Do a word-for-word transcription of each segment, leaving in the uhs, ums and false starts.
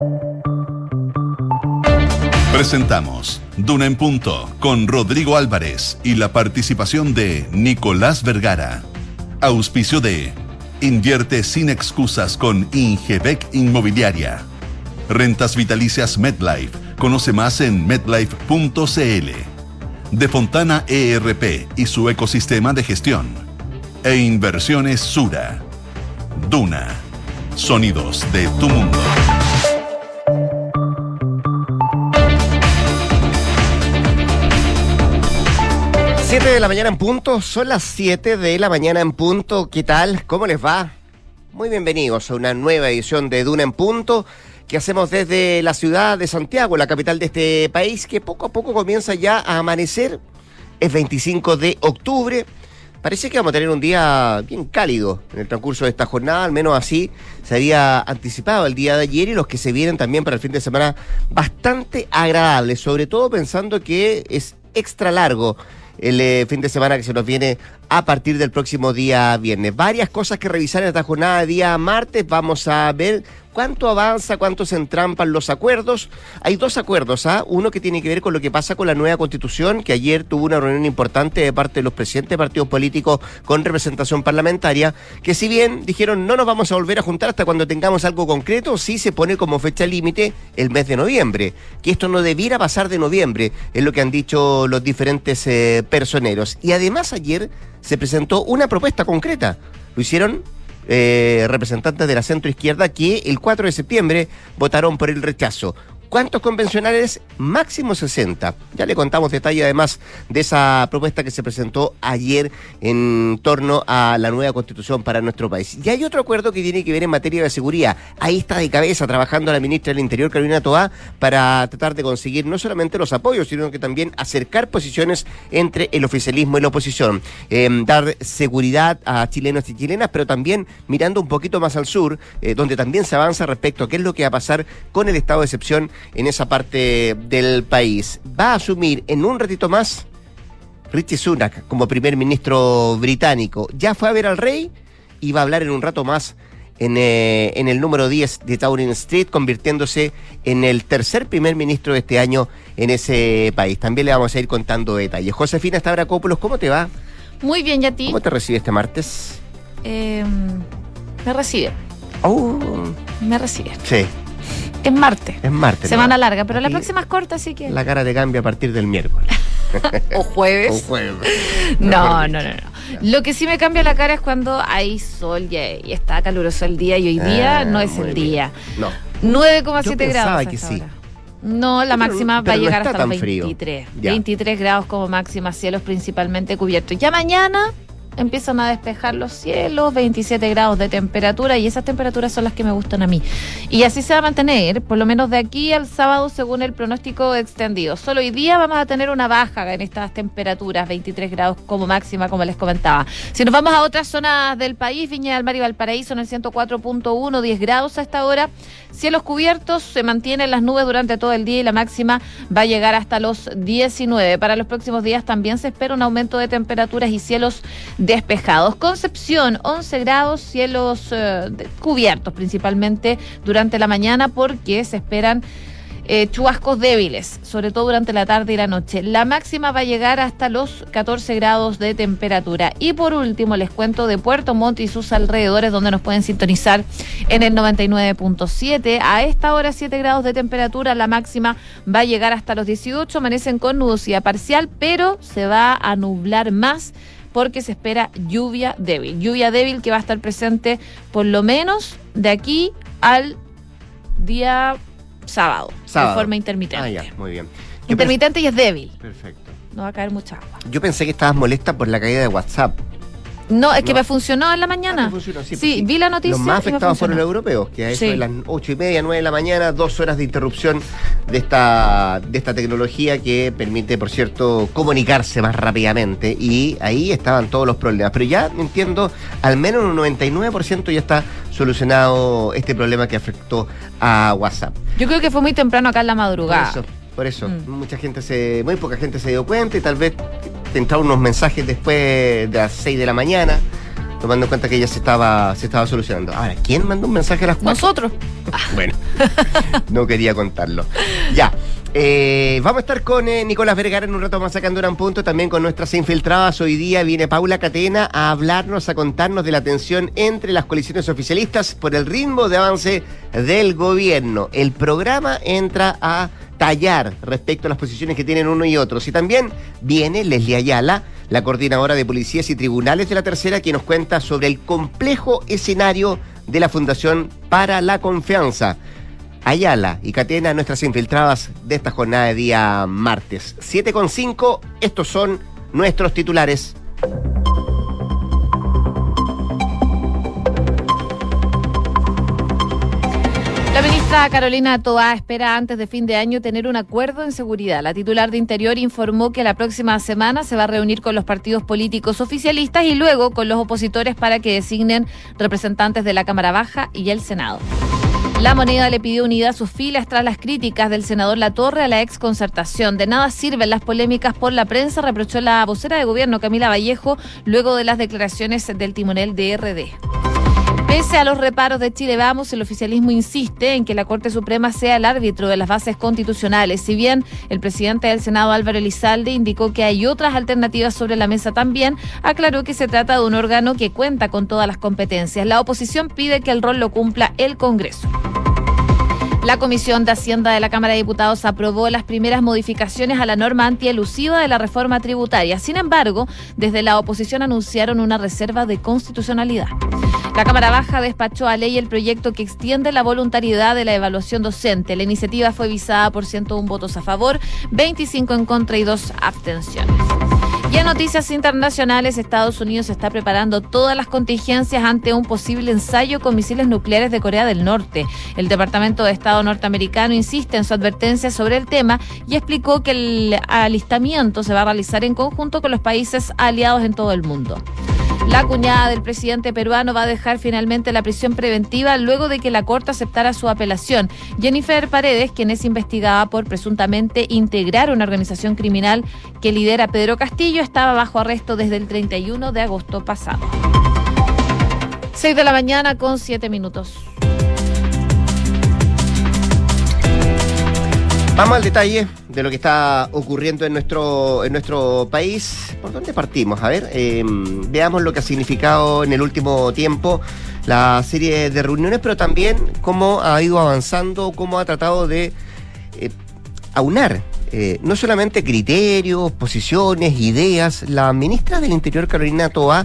Presentamos Duna en Punto con Rodrigo Álvarez y la participación de Nicolás Vergara. Auspicio de Invierte sin excusas con Ingebec Inmobiliaria. Rentas vitalicias MetLife. Conoce más en metlife punto cl. De Fontana E R P y su ecosistema de gestión. E Inversiones Sura. Duna. Sonidos de tu mundo. siete de la mañana en punto, son las siete de la mañana en punto. ¿Qué tal? ¿Cómo les va? Muy bienvenidos a una nueva edición de Duna en Punto que hacemos desde la ciudad de Santiago, la capital de este país, que poco a poco comienza ya a amanecer. Es veinticinco de octubre. Parece que vamos a tener un día bien cálido en el transcurso de esta jornada, al menos así se había anticipado el día de ayer, y los que se vienen también para el fin de semana bastante agradables, sobre todo pensando que es extra largo el eh, fin de semana que se nos viene a partir del próximo día viernes. Varias cosas que revisar en esta jornada de día martes. Vamos a ver cuánto avanza, cuánto se entrampan los acuerdos. Hay dos acuerdos, ¿ah? Uno que tiene que ver con lo que pasa con la nueva Constitución, que ayer tuvo una reunión importante de parte de los presidentes de partidos políticos con representación parlamentaria, que si bien dijeron no nos vamos a volver a juntar hasta cuando tengamos algo concreto, sí se pone como fecha límite el mes de noviembre, que esto no debiera pasar de noviembre, es lo que han dicho los diferentes eh, personeros. Y además ayer se presentó una propuesta concreta. Lo hicieron eh, representantes de la centroizquierda que el cuatro de septiembre votaron por el rechazo. ¿Cuántos convencionales? Máximo sesenta. Ya le contamos detalle además de esa propuesta que se presentó ayer en torno a la nueva Constitución para nuestro país. Y hay otro acuerdo que tiene que ver en materia de seguridad. Ahí está de cabeza trabajando la ministra del Interior, Carolina Toá, para tratar de conseguir no solamente los apoyos, sino que también acercar posiciones entre el oficialismo y la oposición. Eh, dar seguridad a chilenos y chilenas, pero también mirando un poquito más al sur, eh, donde también se avanza respecto a qué es lo que va a pasar con el estado de excepción en esa parte del país. Va a asumir en un ratito más Rishi Sunak como primer ministro británico. Ya fue a ver al rey y va a hablar en un rato más en, eh, en el número diez de Downing Street, convirtiéndose en el tercer primer ministro de este año en ese país. También le vamos a ir contando detalles. Josefina Stavrakopoulos, ¿cómo te va? Muy bien, ¿y a ti? ¿Cómo te recibe este martes? Eh, me recibe. Oh. Me recibe. Sí. Es martes. Es martes. Semana ¿no? larga, pero Aquí la próxima es corta, así que... La cara te cambia a partir del miércoles. o jueves. O jueves. No, no, no, no. Lo que sí me cambia la cara es cuando hay sol y, y está caluroso el día, y hoy día ah, no es el bien. día. No. nueve coma siete grados. que sí. Hora. No, la pero, máxima pero va a llegar no hasta los veintitrés. Ya. veintitrés grados como máxima, cielos principalmente cubiertos. Ya mañana empiezan a despejar los cielos, veintisiete grados de temperatura, y esas temperaturas son las que me gustan a mí. Y así se va a mantener, por lo menos de aquí al sábado, según el pronóstico extendido. Solo hoy día vamos a tener una baja en estas temperaturas, veintitrés grados como máxima, como les comentaba. Si nos vamos a otras zonas del país, Viña del Mar y Valparaíso en el ciento cuatro punto uno, diez grados a esta hora. Cielos cubiertos, se mantienen las nubes durante todo el día y la máxima va a llegar hasta los diecinueve. Para los próximos días también se espera un aumento de temperaturas y cielos despejados. Concepción, once grados, cielos eh, de, cubiertos principalmente durante la mañana, porque se esperan eh, chubascos débiles, sobre todo durante la tarde y la noche. La máxima va a llegar hasta los catorce grados de temperatura. Y por último les cuento de Puerto Montt y sus alrededores, donde nos pueden sintonizar en el noventa y nueve punto siete. A esta hora siete grados de temperatura, la máxima va a llegar hasta los dieciocho. Amanecen con nubosidad parcial, pero se va a nublar más, porque se espera lluvia débil. Lluvia débil que va a estar presente por lo menos de aquí al día sábado, sábado. de forma intermitente. Ah, ya, muy bien. Yo intermitente pens- y es débil. Perfecto. No va a caer mucha agua. Yo pensé que estabas molesta por la caída de WhatsApp. No, es que no. me funcionó en la mañana. Ah, funcionó, sí, sí, sí, vi la noticia. Los más afectados fueron los europeos, que a eso sí. de las ocho y media, nueve de la mañana, dos horas de interrupción de esta, de esta tecnología que permite, por cierto, comunicarse más rápidamente. Y ahí estaban todos los problemas. Pero ya entiendo, al menos un noventa y nueve por ciento ya está solucionado este problema que afectó a WhatsApp. Yo creo que fue muy temprano acá en la madrugada. Por eso, por eso. Mm. Mucha gente se, muy poca gente se dio cuenta, y tal vez te entraron unos mensajes después de las seis de la mañana. tomando en cuenta que ya se estaba, se estaba solucionando. Ahora, ¿quién mandó un mensaje a las cuatro? Nosotros. Bueno, no quería contarlo. Ya. Eh, vamos a estar con eh, Nicolás Vergara en un rato más sacando un punto, también con nuestras infiltradas. Hoy día viene Paula Catena a hablarnos, a contarnos de la tensión entre las coaliciones oficialistas por el ritmo de avance del gobierno. El programa entra a tallar respecto a las posiciones que tienen uno y otros. Y también viene Leslie Ayala, la coordinadora de policías y tribunales de la Tercera, que nos cuenta sobre el complejo escenario de la Fundación para la Confianza. Ayala y Catena, nuestras infiltradas de esta jornada de día martes. siete con cinco, estos son nuestros titulares. La ministra Carolina Toá espera antes de fin de año tener un acuerdo en seguridad. La titular de Interior informó que la próxima semana se va a reunir con los partidos políticos oficialistas y luego con los opositores para que designen representantes de la Cámara Baja y el Senado. La Moneda le pidió unidad a sus filas tras las críticas del senador Latorre a la exconcertación. De nada sirven las polémicas por la prensa, reprochó la vocera de gobierno Camila Vallejo luego de las declaraciones del timonel de R D. Pese a los reparos de Chile Vamos, el oficialismo insiste en que la Corte Suprema sea el árbitro de las bases constitucionales. Si bien el presidente del Senado, Álvaro Elizalde, indicó que hay otras alternativas sobre la mesa también, aclaró que se trata de un órgano que cuenta con todas las competencias. La oposición pide que el rol lo cumpla el Congreso. La Comisión de Hacienda de la Cámara de Diputados aprobó las primeras modificaciones a la norma antielusiva de la reforma tributaria. Sin embargo, desde la oposición anunciaron una reserva de constitucionalidad. La Cámara Baja despachó a ley el proyecto que extiende la voluntariedad de la evaluación docente. La iniciativa fue visada por ciento uno votos a favor, veinticinco en contra y dos abstenciones. Y en noticias internacionales, Estados Unidos está preparando todas las contingencias ante un posible ensayo con misiles nucleares de Corea del Norte. El Departamento de Estado norteamericano insiste en su advertencia sobre el tema y explicó que el alistamiento se va a realizar en conjunto con los países aliados en todo el mundo. La cuñada del presidente peruano va a dejar finalmente la prisión preventiva luego de que la Corte aceptara su apelación. Jennifer Paredes, quien es investigada por presuntamente integrar una organización criminal que lidera Pedro Castillo, estaba bajo arresto desde el treinta y uno de agosto pasado. seis de la mañana con siete minutos. Vamos al detalle de lo que está ocurriendo en nuestro en nuestro país. ¿Por dónde partimos? A ver, eh, veamos lo que ha significado en el último tiempo la serie de reuniones, pero también cómo ha ido avanzando, cómo ha tratado de eh, aunar eh, no solamente criterios, posiciones, ideas, la ministra del Interior, Carolina Toá,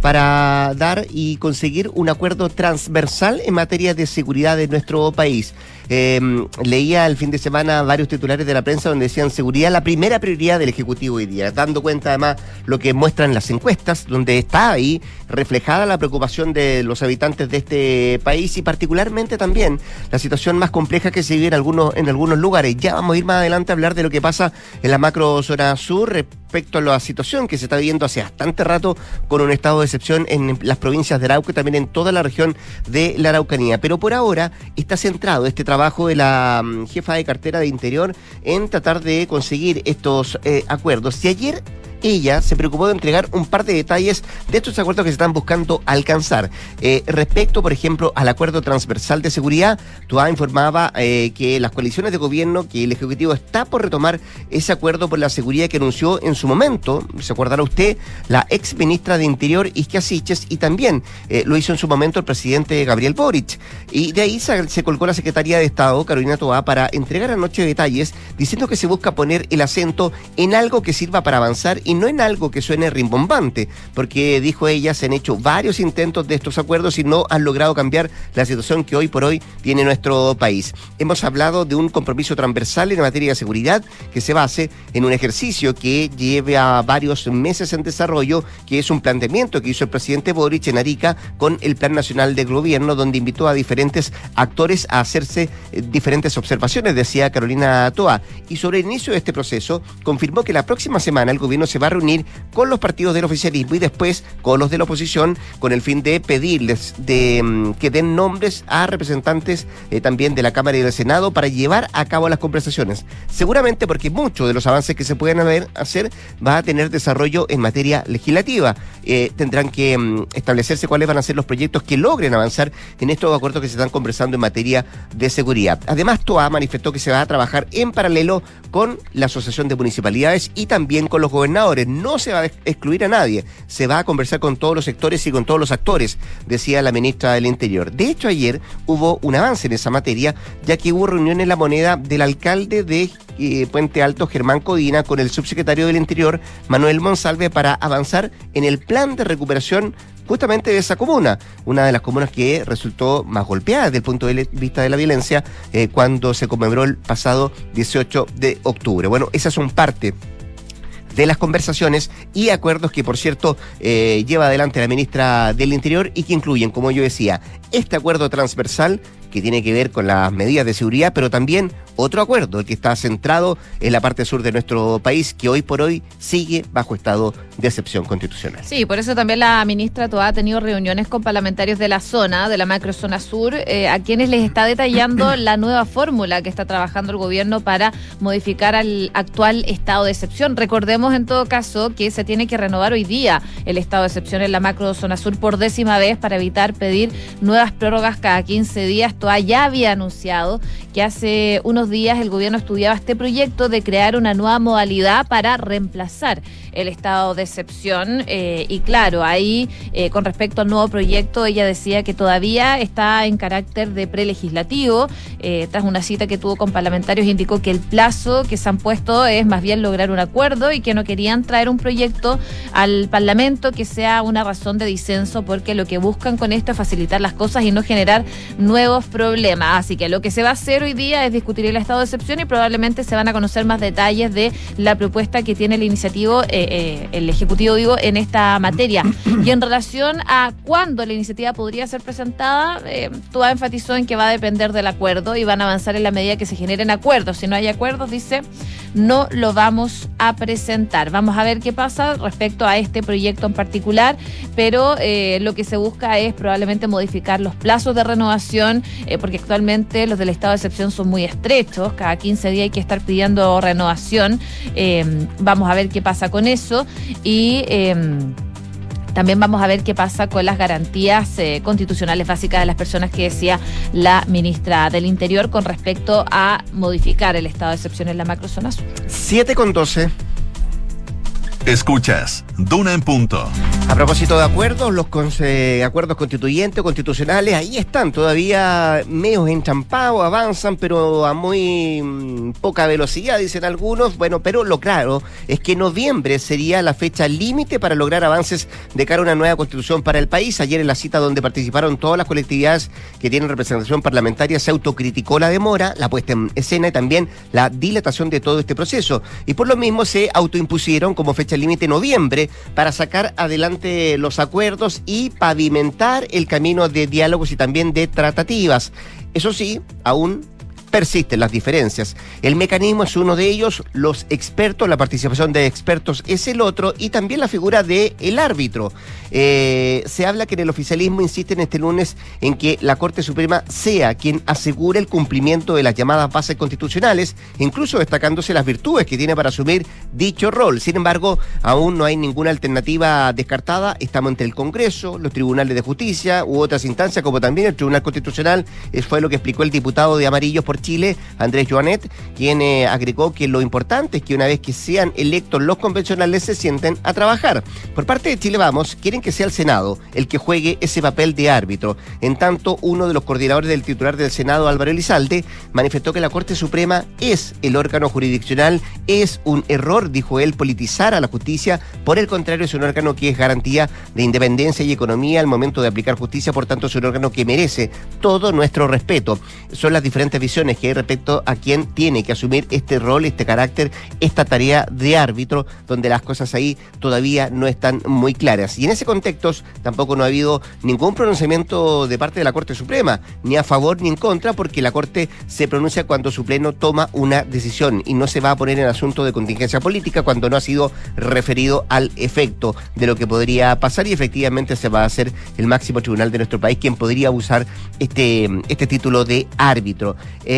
para dar y conseguir un acuerdo transversal en materia de seguridad de nuestro país. Eh, leía el fin de semana varios titulares de la prensa donde decían seguridad la primera prioridad del Ejecutivo hoy día, dando cuenta además lo que muestran las encuestas, donde está ahí reflejada la preocupación de los habitantes de este país y particularmente también la situación más compleja que se vive en algunos, en algunos lugares. Ya vamos a ir más adelante a hablar de lo que pasa en la macro zona sur respecto a la situación que se está viviendo hace bastante rato con un estado de excepción en las provincias de Arauco y también en toda la región de la Araucanía. Pero por ahora está centrado este trabajo de la um, jefa de cartera de Interior en tratar de conseguir estos eh, acuerdos. Y ayer ella se preocupó de entregar un par de detalles de estos acuerdos que se están buscando alcanzar. Eh, respecto, por ejemplo, al acuerdo transversal de seguridad, Toá informaba eh, que las coaliciones de gobierno, que el Ejecutivo está por retomar ese acuerdo por la seguridad que anunció en su momento, se acordará usted, la ex ministra de Interior, Isquia Siches, y también eh, lo hizo en su momento el presidente Gabriel Boric. Y de ahí se, se colgó la Secretaría de Estado, Carolina Toá, para entregar anoche detalles, diciendo que se busca poner el acento en algo que sirva para avanzar y no en algo que suene rimbombante, porque, dijo ella, se han hecho varios intentos de estos acuerdos y no han logrado cambiar la situación que hoy por hoy tiene nuestro país. Hemos hablado de un compromiso transversal en materia de seguridad que se base en un ejercicio que lleve a varios meses en desarrollo, que es un planteamiento que hizo el presidente Boric en Arica con el Plan Nacional de Gobierno, donde invitó a diferentes actores a hacerse eh, diferentes observaciones, decía Carolina Toá. Y sobre el inicio de este proceso, confirmó que la próxima semana el gobierno se va a reunir con los partidos del oficialismo y después con los de la oposición con el fin de pedirles de um, que den nombres a representantes eh, también de la Cámara y del Senado para llevar a cabo las conversaciones. Seguramente porque muchos de los avances que se pueden haber, hacer va a tener desarrollo en materia legislativa. eh, tendrán que um, establecerse cuáles van a ser los proyectos que logren avanzar en estos acuerdos que se están conversando en materia de seguridad. Además, Toa manifestó que se va a trabajar en paralelo con la Asociación de Municipalidades y también con los gobernadores. No se va a excluir a nadie, se va a conversar con todos los sectores y con todos los actores, decía la ministra del Interior. De hecho, ayer hubo un avance en esa materia, ya que hubo reunión en La Moneda del alcalde de eh, Puente Alto, Germán Codina, con el subsecretario del Interior, Manuel Monsalve, para avanzar en el plan de recuperación justamente de esa comuna, una de las comunas que resultó más golpeada desde el punto de vista de la violencia eh, cuando se conmemoró el pasado dieciocho de octubre. Bueno, esas son parte de las conversaciones y acuerdos que, por cierto, eh, lleva adelante la ministra del Interior y que incluyen, como yo decía, este acuerdo transversal que tiene que ver con las medidas de seguridad, pero también otro acuerdo, el que está centrado en la parte sur de nuestro país, que hoy por hoy sigue bajo estado de excepción constitucional. Sí, por eso también la ministra Toa ha tenido reuniones con parlamentarios de la zona, de la macrozona sur, eh, a quienes les está detallando la nueva fórmula que está trabajando el gobierno para modificar al actual estado de excepción. Recordemos en todo caso que se tiene que renovar hoy día el estado de excepción en la macrozona sur por décima vez para evitar pedir nuevas prórrogas cada quince días. Toa ya había anunciado que hace unos días el gobierno estudiaba este proyecto de crear una nueva modalidad para reemplazar el estado de excepción eh, y claro, ahí eh, con respecto al nuevo proyecto ella decía que todavía está en carácter de prelegislativo. Eh, tras una cita que tuvo con parlamentarios indicó que el plazo que se han puesto es más bien lograr un acuerdo y que no querían traer un proyecto al Parlamento que sea una razón de disenso, porque lo que buscan con esto es facilitar las cosas y no generar nuevos problemas. Así que lo que se va a hacer hoy día es discutir el estado de excepción y probablemente se van a conocer más detalles de la propuesta que tiene el iniciativo, eh, eh, el Ejecutivo, digo, en esta materia. Y en relación a cuándo la iniciativa podría ser presentada, eh, Toa enfatizó en que va a depender del acuerdo y van a avanzar en la medida que se generen acuerdos. Si no hay acuerdos, dice, no lo vamos a presentar. Vamos a ver qué pasa respecto a este proyecto en particular, pero eh, lo que se busca es probablemente modificar los plazos de renovación, eh, porque actualmente los del estado de excepción son muy estrechos, cada quince días hay que estar pidiendo renovación. Eh, vamos a ver qué pasa con eso y eh, también vamos a ver qué pasa con las garantías eh, constitucionales básicas de las personas que decía la ministra del Interior con respecto a modificar el estado de excepción en la macrozona sur. siete con doce. Escuchas Duna en Punto. A propósito de acuerdos, los eh, acuerdos constituyentes o constitucionales, ahí están todavía medios enchampados, avanzan, pero a muy mmm, poca velocidad, dicen algunos. Bueno, pero lo claro es que noviembre sería la fecha límite para lograr avances de cara a una nueva constitución para el país. Ayer en la cita donde participaron todas las colectividades que tienen representación parlamentaria se autocriticó la demora, la puesta en escena y también la dilatación de todo este proceso. Y por lo mismo se autoimpusieron como fecha límite noviembre para sacar adelante los acuerdos y pavimentar el camino de diálogos y también de tratativas. Eso sí, aún persisten las diferencias. El mecanismo es uno de ellos, los expertos, la participación de expertos es el otro, y también la figura del árbitro. Eh, se habla que en el oficialismo insisten este lunes en que la Corte Suprema sea quien asegure el cumplimiento de las llamadas bases constitucionales, incluso destacándose las virtudes que tiene para asumir dicho rol. Sin embargo, aún no hay ninguna alternativa descartada. Estamos entre el Congreso, los tribunales de justicia u otras instancias, como también el Tribunal Constitucional. Eso fue lo que explicó el diputado de Amarillos por Chile, Andrés Joanet, quien eh, agregó que lo importante es que una vez que sean electos los convencionales se sienten a trabajar. Por parte de Chile Vamos, quieren que sea el Senado el que juegue ese papel de árbitro. En tanto, uno de los coordinadores del titular del Senado, Álvaro Elizalde, manifestó que la Corte Suprema es el órgano jurisdiccional. Es un error, dijo él, politizar a la justicia. Por el contrario, es un órgano que es garantía de independencia y economía al momento de aplicar justicia. Por tanto, es un órgano que merece todo nuestro respeto. Son las diferentes visiones que hay respecto a quién tiene que asumir este rol, este carácter, esta tarea de árbitro, donde las cosas ahí todavía no están muy claras. Y en ese contexto tampoco no ha habido ningún pronunciamiento de parte de la Corte Suprema, ni a favor ni en contra, porque la Corte se pronuncia cuando su pleno toma una decisión y no se va a poner en asunto de contingencia política cuando no ha sido referido al efecto de lo que podría pasar, y efectivamente se va a hacer el máximo tribunal de nuestro país quien podría usar este, este título de árbitro. Eh,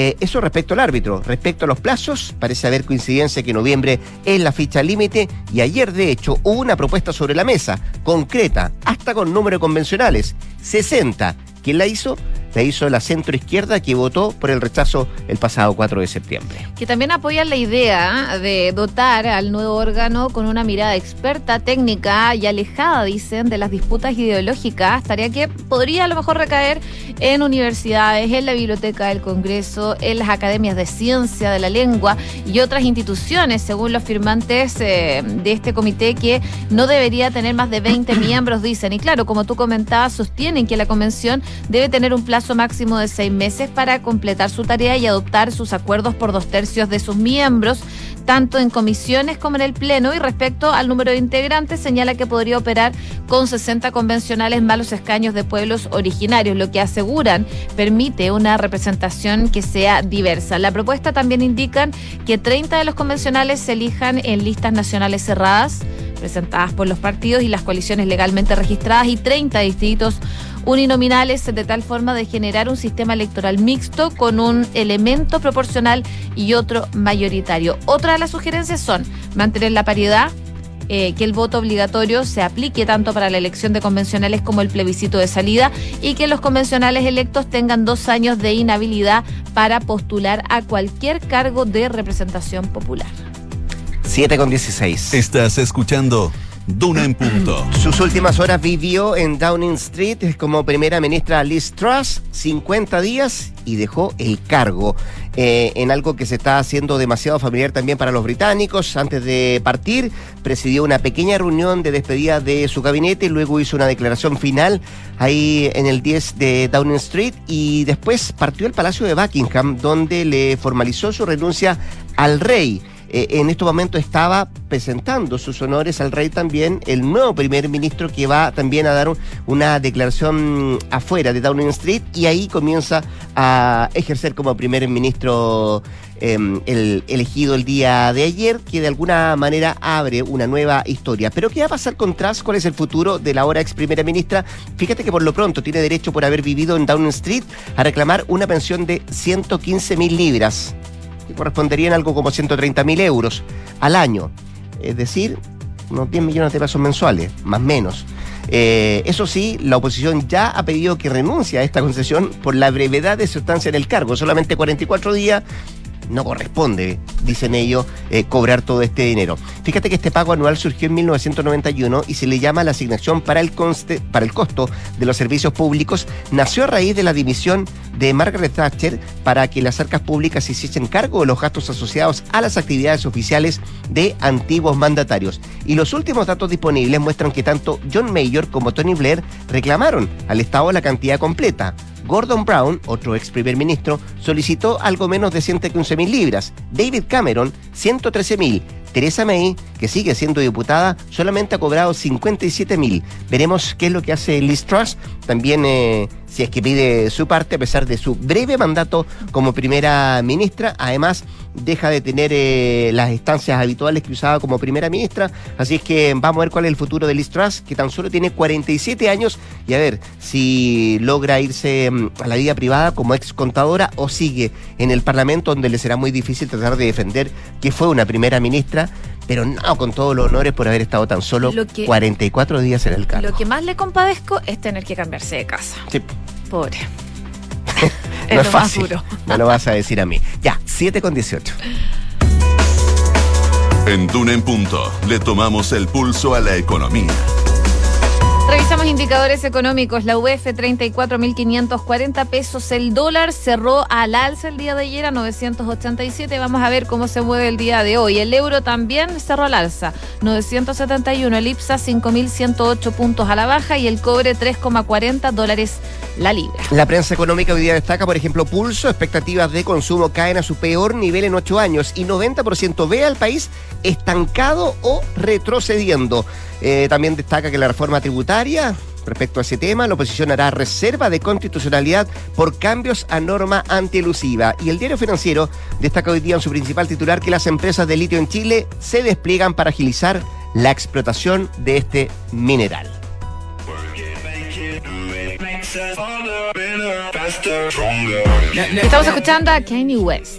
Eh, eso respecto al árbitro. Respecto a los plazos, parece haber coincidencia que noviembre es la fecha límite y ayer, de hecho, hubo una propuesta sobre la mesa, concreta, hasta con número de convencionales, sesenta. ¿Quién la hizo? La hizo la centroizquierda, que votó por el rechazo el pasado cuatro de septiembre. Que también apoyan la idea de dotar al nuevo órgano con una mirada experta, técnica y alejada, dicen, de las disputas ideológicas, tarea que podría a lo mejor recaer en universidades, en la Biblioteca del Congreso, en las academias de ciencia de la lengua y otras instituciones, según los firmantes eh, de este comité, que no debería tener más de veinte miembros, dicen. Y claro, como tú comentabas, sostienen que la convención debe tener un plazo máximo de seis meses para completar su tarea y adoptar sus acuerdos por dos tercios de sus miembros, tanto en comisiones como en el Pleno. Y respecto al número de integrantes, señala que podría operar con sesenta convencionales más los escaños de pueblos originarios, lo que aseguran permite una representación que sea diversa. La propuesta también indican que treinta de los convencionales se elijan en listas nacionales cerradas, presentadas por los partidos y las coaliciones legalmente registradas, y treinta distritos uninominales, de tal forma de generar un sistema electoral mixto con un elemento proporcional y otro mayoritario. Otra de las sugerencias son mantener la paridad, eh, que el voto obligatorio se aplique tanto para la elección de convencionales como el plebiscito de salida, y que los convencionales electos tengan dos años de inhabilidad para postular a cualquier cargo de representación popular. siete con dieciséis. Estás escuchando Duna en Punto. Sus últimas horas vivió en Downing Street como primera ministra Liz Truss, cincuenta días, y dejó el cargo. Eh, en algo que se está haciendo demasiado familiar también para los británicos. Antes de partir, presidió una pequeña reunión de despedida de su gabinete y luego hizo una declaración final ahí en el diez de Downing Street, y después partió al Palacio de Buckingham, donde le formalizó su renuncia al rey. Eh, en este momento estaba presentando sus honores al rey también el nuevo primer ministro, que va también a dar un, una declaración afuera de Downing Street, y ahí comienza a ejercer como primer ministro eh, el elegido el día de ayer, que de alguna manera abre una nueva historia. Pero ¿qué va a pasar con Truss? ¿Cuál es el futuro de la ahora ex primera ministra? Fíjate que por lo pronto tiene derecho, por haber vivido en Downing Street, a reclamar una pensión de ciento quince mil libras. Que corresponderían algo como ciento treinta mil euros al año, es decir, unos diez millones de pesos mensuales, más o menos. Eh, eso sí, la oposición ya ha pedido que renuncie a esta concesión por la brevedad de su estancia en el cargo, solamente cuarenta y cuatro días. No corresponde, dicen ellos, eh, cobrar todo este dinero. Fíjate que este pago anual surgió en mil novecientos noventa y uno y se le llama la asignación para el, conste, para el costo de los servicios públicos. Nació a raíz de la dimisión de Margaret Thatcher para que las arcas públicas se hiciesen cargo de los gastos asociados a las actividades oficiales de antiguos mandatarios. Y los últimos datos disponibles muestran que tanto John Major como Tony Blair reclamaron al Estado la cantidad completa. Gordon Brown, otro ex primer ministro, solicitó algo menos de ciento quince mil libras. David Cameron, ciento trece mil. Theresa May, que sigue siendo diputada, solamente ha cobrado cincuenta y siete mil. Veremos qué es lo que hace Liz Truss. También, eh, si es que pide su parte, a pesar de su breve mandato como primera ministra. Además, deja de tener eh, las estancias habituales que usaba como primera ministra. Así es que vamos a ver cuál es el futuro de Liz Truss, que tan solo tiene cuarenta y siete años, y a ver si logra irse um, a la vida privada como ex contadora o sigue en el Parlamento, donde le será muy difícil tratar de defender que fue una primera ministra, pero no con todos los honores por haber estado tan solo que, cuarenta y cuatro días en el cargo. Lo que más le compadezco es tener que cambiarse de casa. Sí. Pobre. No es, es fácil. No lo vas a decir a mí. Ya, siete con dieciocho. En Duna en Punto le tomamos el pulso a la economía. Revisamos indicadores económicos. La U F, treinta y cuatro mil quinientos cuarenta pesos. El dólar cerró al alza el día de ayer a novecientos ochenta y siete. Vamos a ver cómo se mueve el día de hoy. El euro también cerró al alza, novecientos setenta y uno. El IPSA, cinco mil ciento ocho puntos a la baja. Y el cobre, tres coma cuarenta dólares la libra. La prensa económica hoy día destaca, por ejemplo, Pulso. Expectativas de consumo caen a su peor nivel en ocho años. Y noventa por ciento ve al país estancado o retrocediendo. Eh, también destaca que la reforma tributaria, respecto a ese tema, la oposición hará reserva de constitucionalidad por cambios a norma antielusiva. Y el Diario Financiero destaca hoy día en su principal titular que las empresas de litio en Chile se despliegan para agilizar la explotación de este mineral. Estamos escuchando a Kanye West.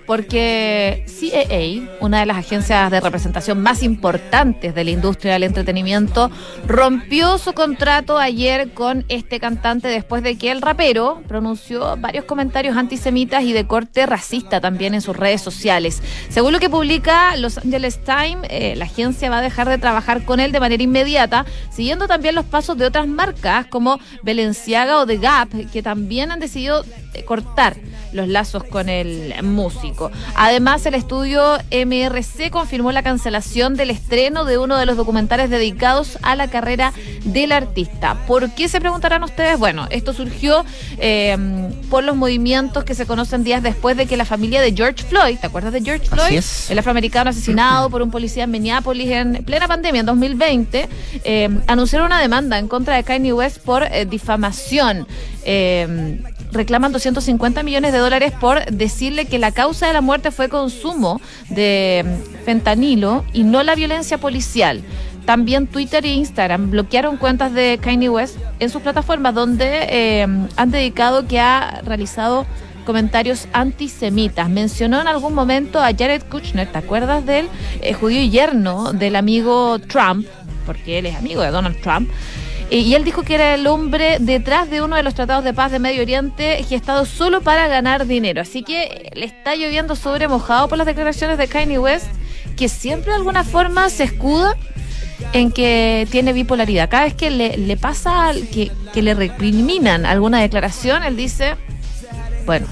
Porque C A A, una de las agencias de representación más importantes de la industria del entretenimiento, rompió su contrato ayer con este cantante después de que el rapero pronunció varios comentarios antisemitas y de corte racista también en sus redes sociales. Según lo que publica Los Angeles Times, eh, la agencia va a dejar de trabajar con él de manera inmediata, siguiendo también los pasos de otras marcas como Balenciaga o The Gap, que también han decidido cortar los lazos con el músico. Además, el estudio M R C confirmó la cancelación del estreno de uno de los documentales dedicados a la carrera del artista. ¿Por qué, se preguntarán ustedes? Bueno, esto surgió eh, por los movimientos que se conocen días después de que la familia de George Floyd, ¿te acuerdas de George Floyd? Así es. El afroamericano asesinado por un policía en Minneapolis en plena pandemia, en dos mil veinte, eh, anunciaron una demanda en contra de Kanye West por eh, difamación. Eh, reclaman doscientos cincuenta millones de dólares por decirle que la causa de la muerte fue consumo de fentanilo y no la violencia policial. También Twitter e Instagram bloquearon cuentas de Kanye West en sus plataformas, donde eh, han dedicado que ha realizado comentarios antisemitas. Mencionó en algún momento a Jared Kushner, ¿te acuerdas de él? Eh, judío y yerno del amigo Trump, porque él es amigo de Donald Trump. Y él dijo que era el hombre detrás de uno de los tratados de paz de Medio Oriente gestado solo para ganar dinero. Así que le está lloviendo sobre mojado por las declaraciones de Kanye West, que siempre de alguna forma se escuda en que tiene bipolaridad. Cada vez que le, le pasa que, que le recriminan alguna declaración, él dice, bueno,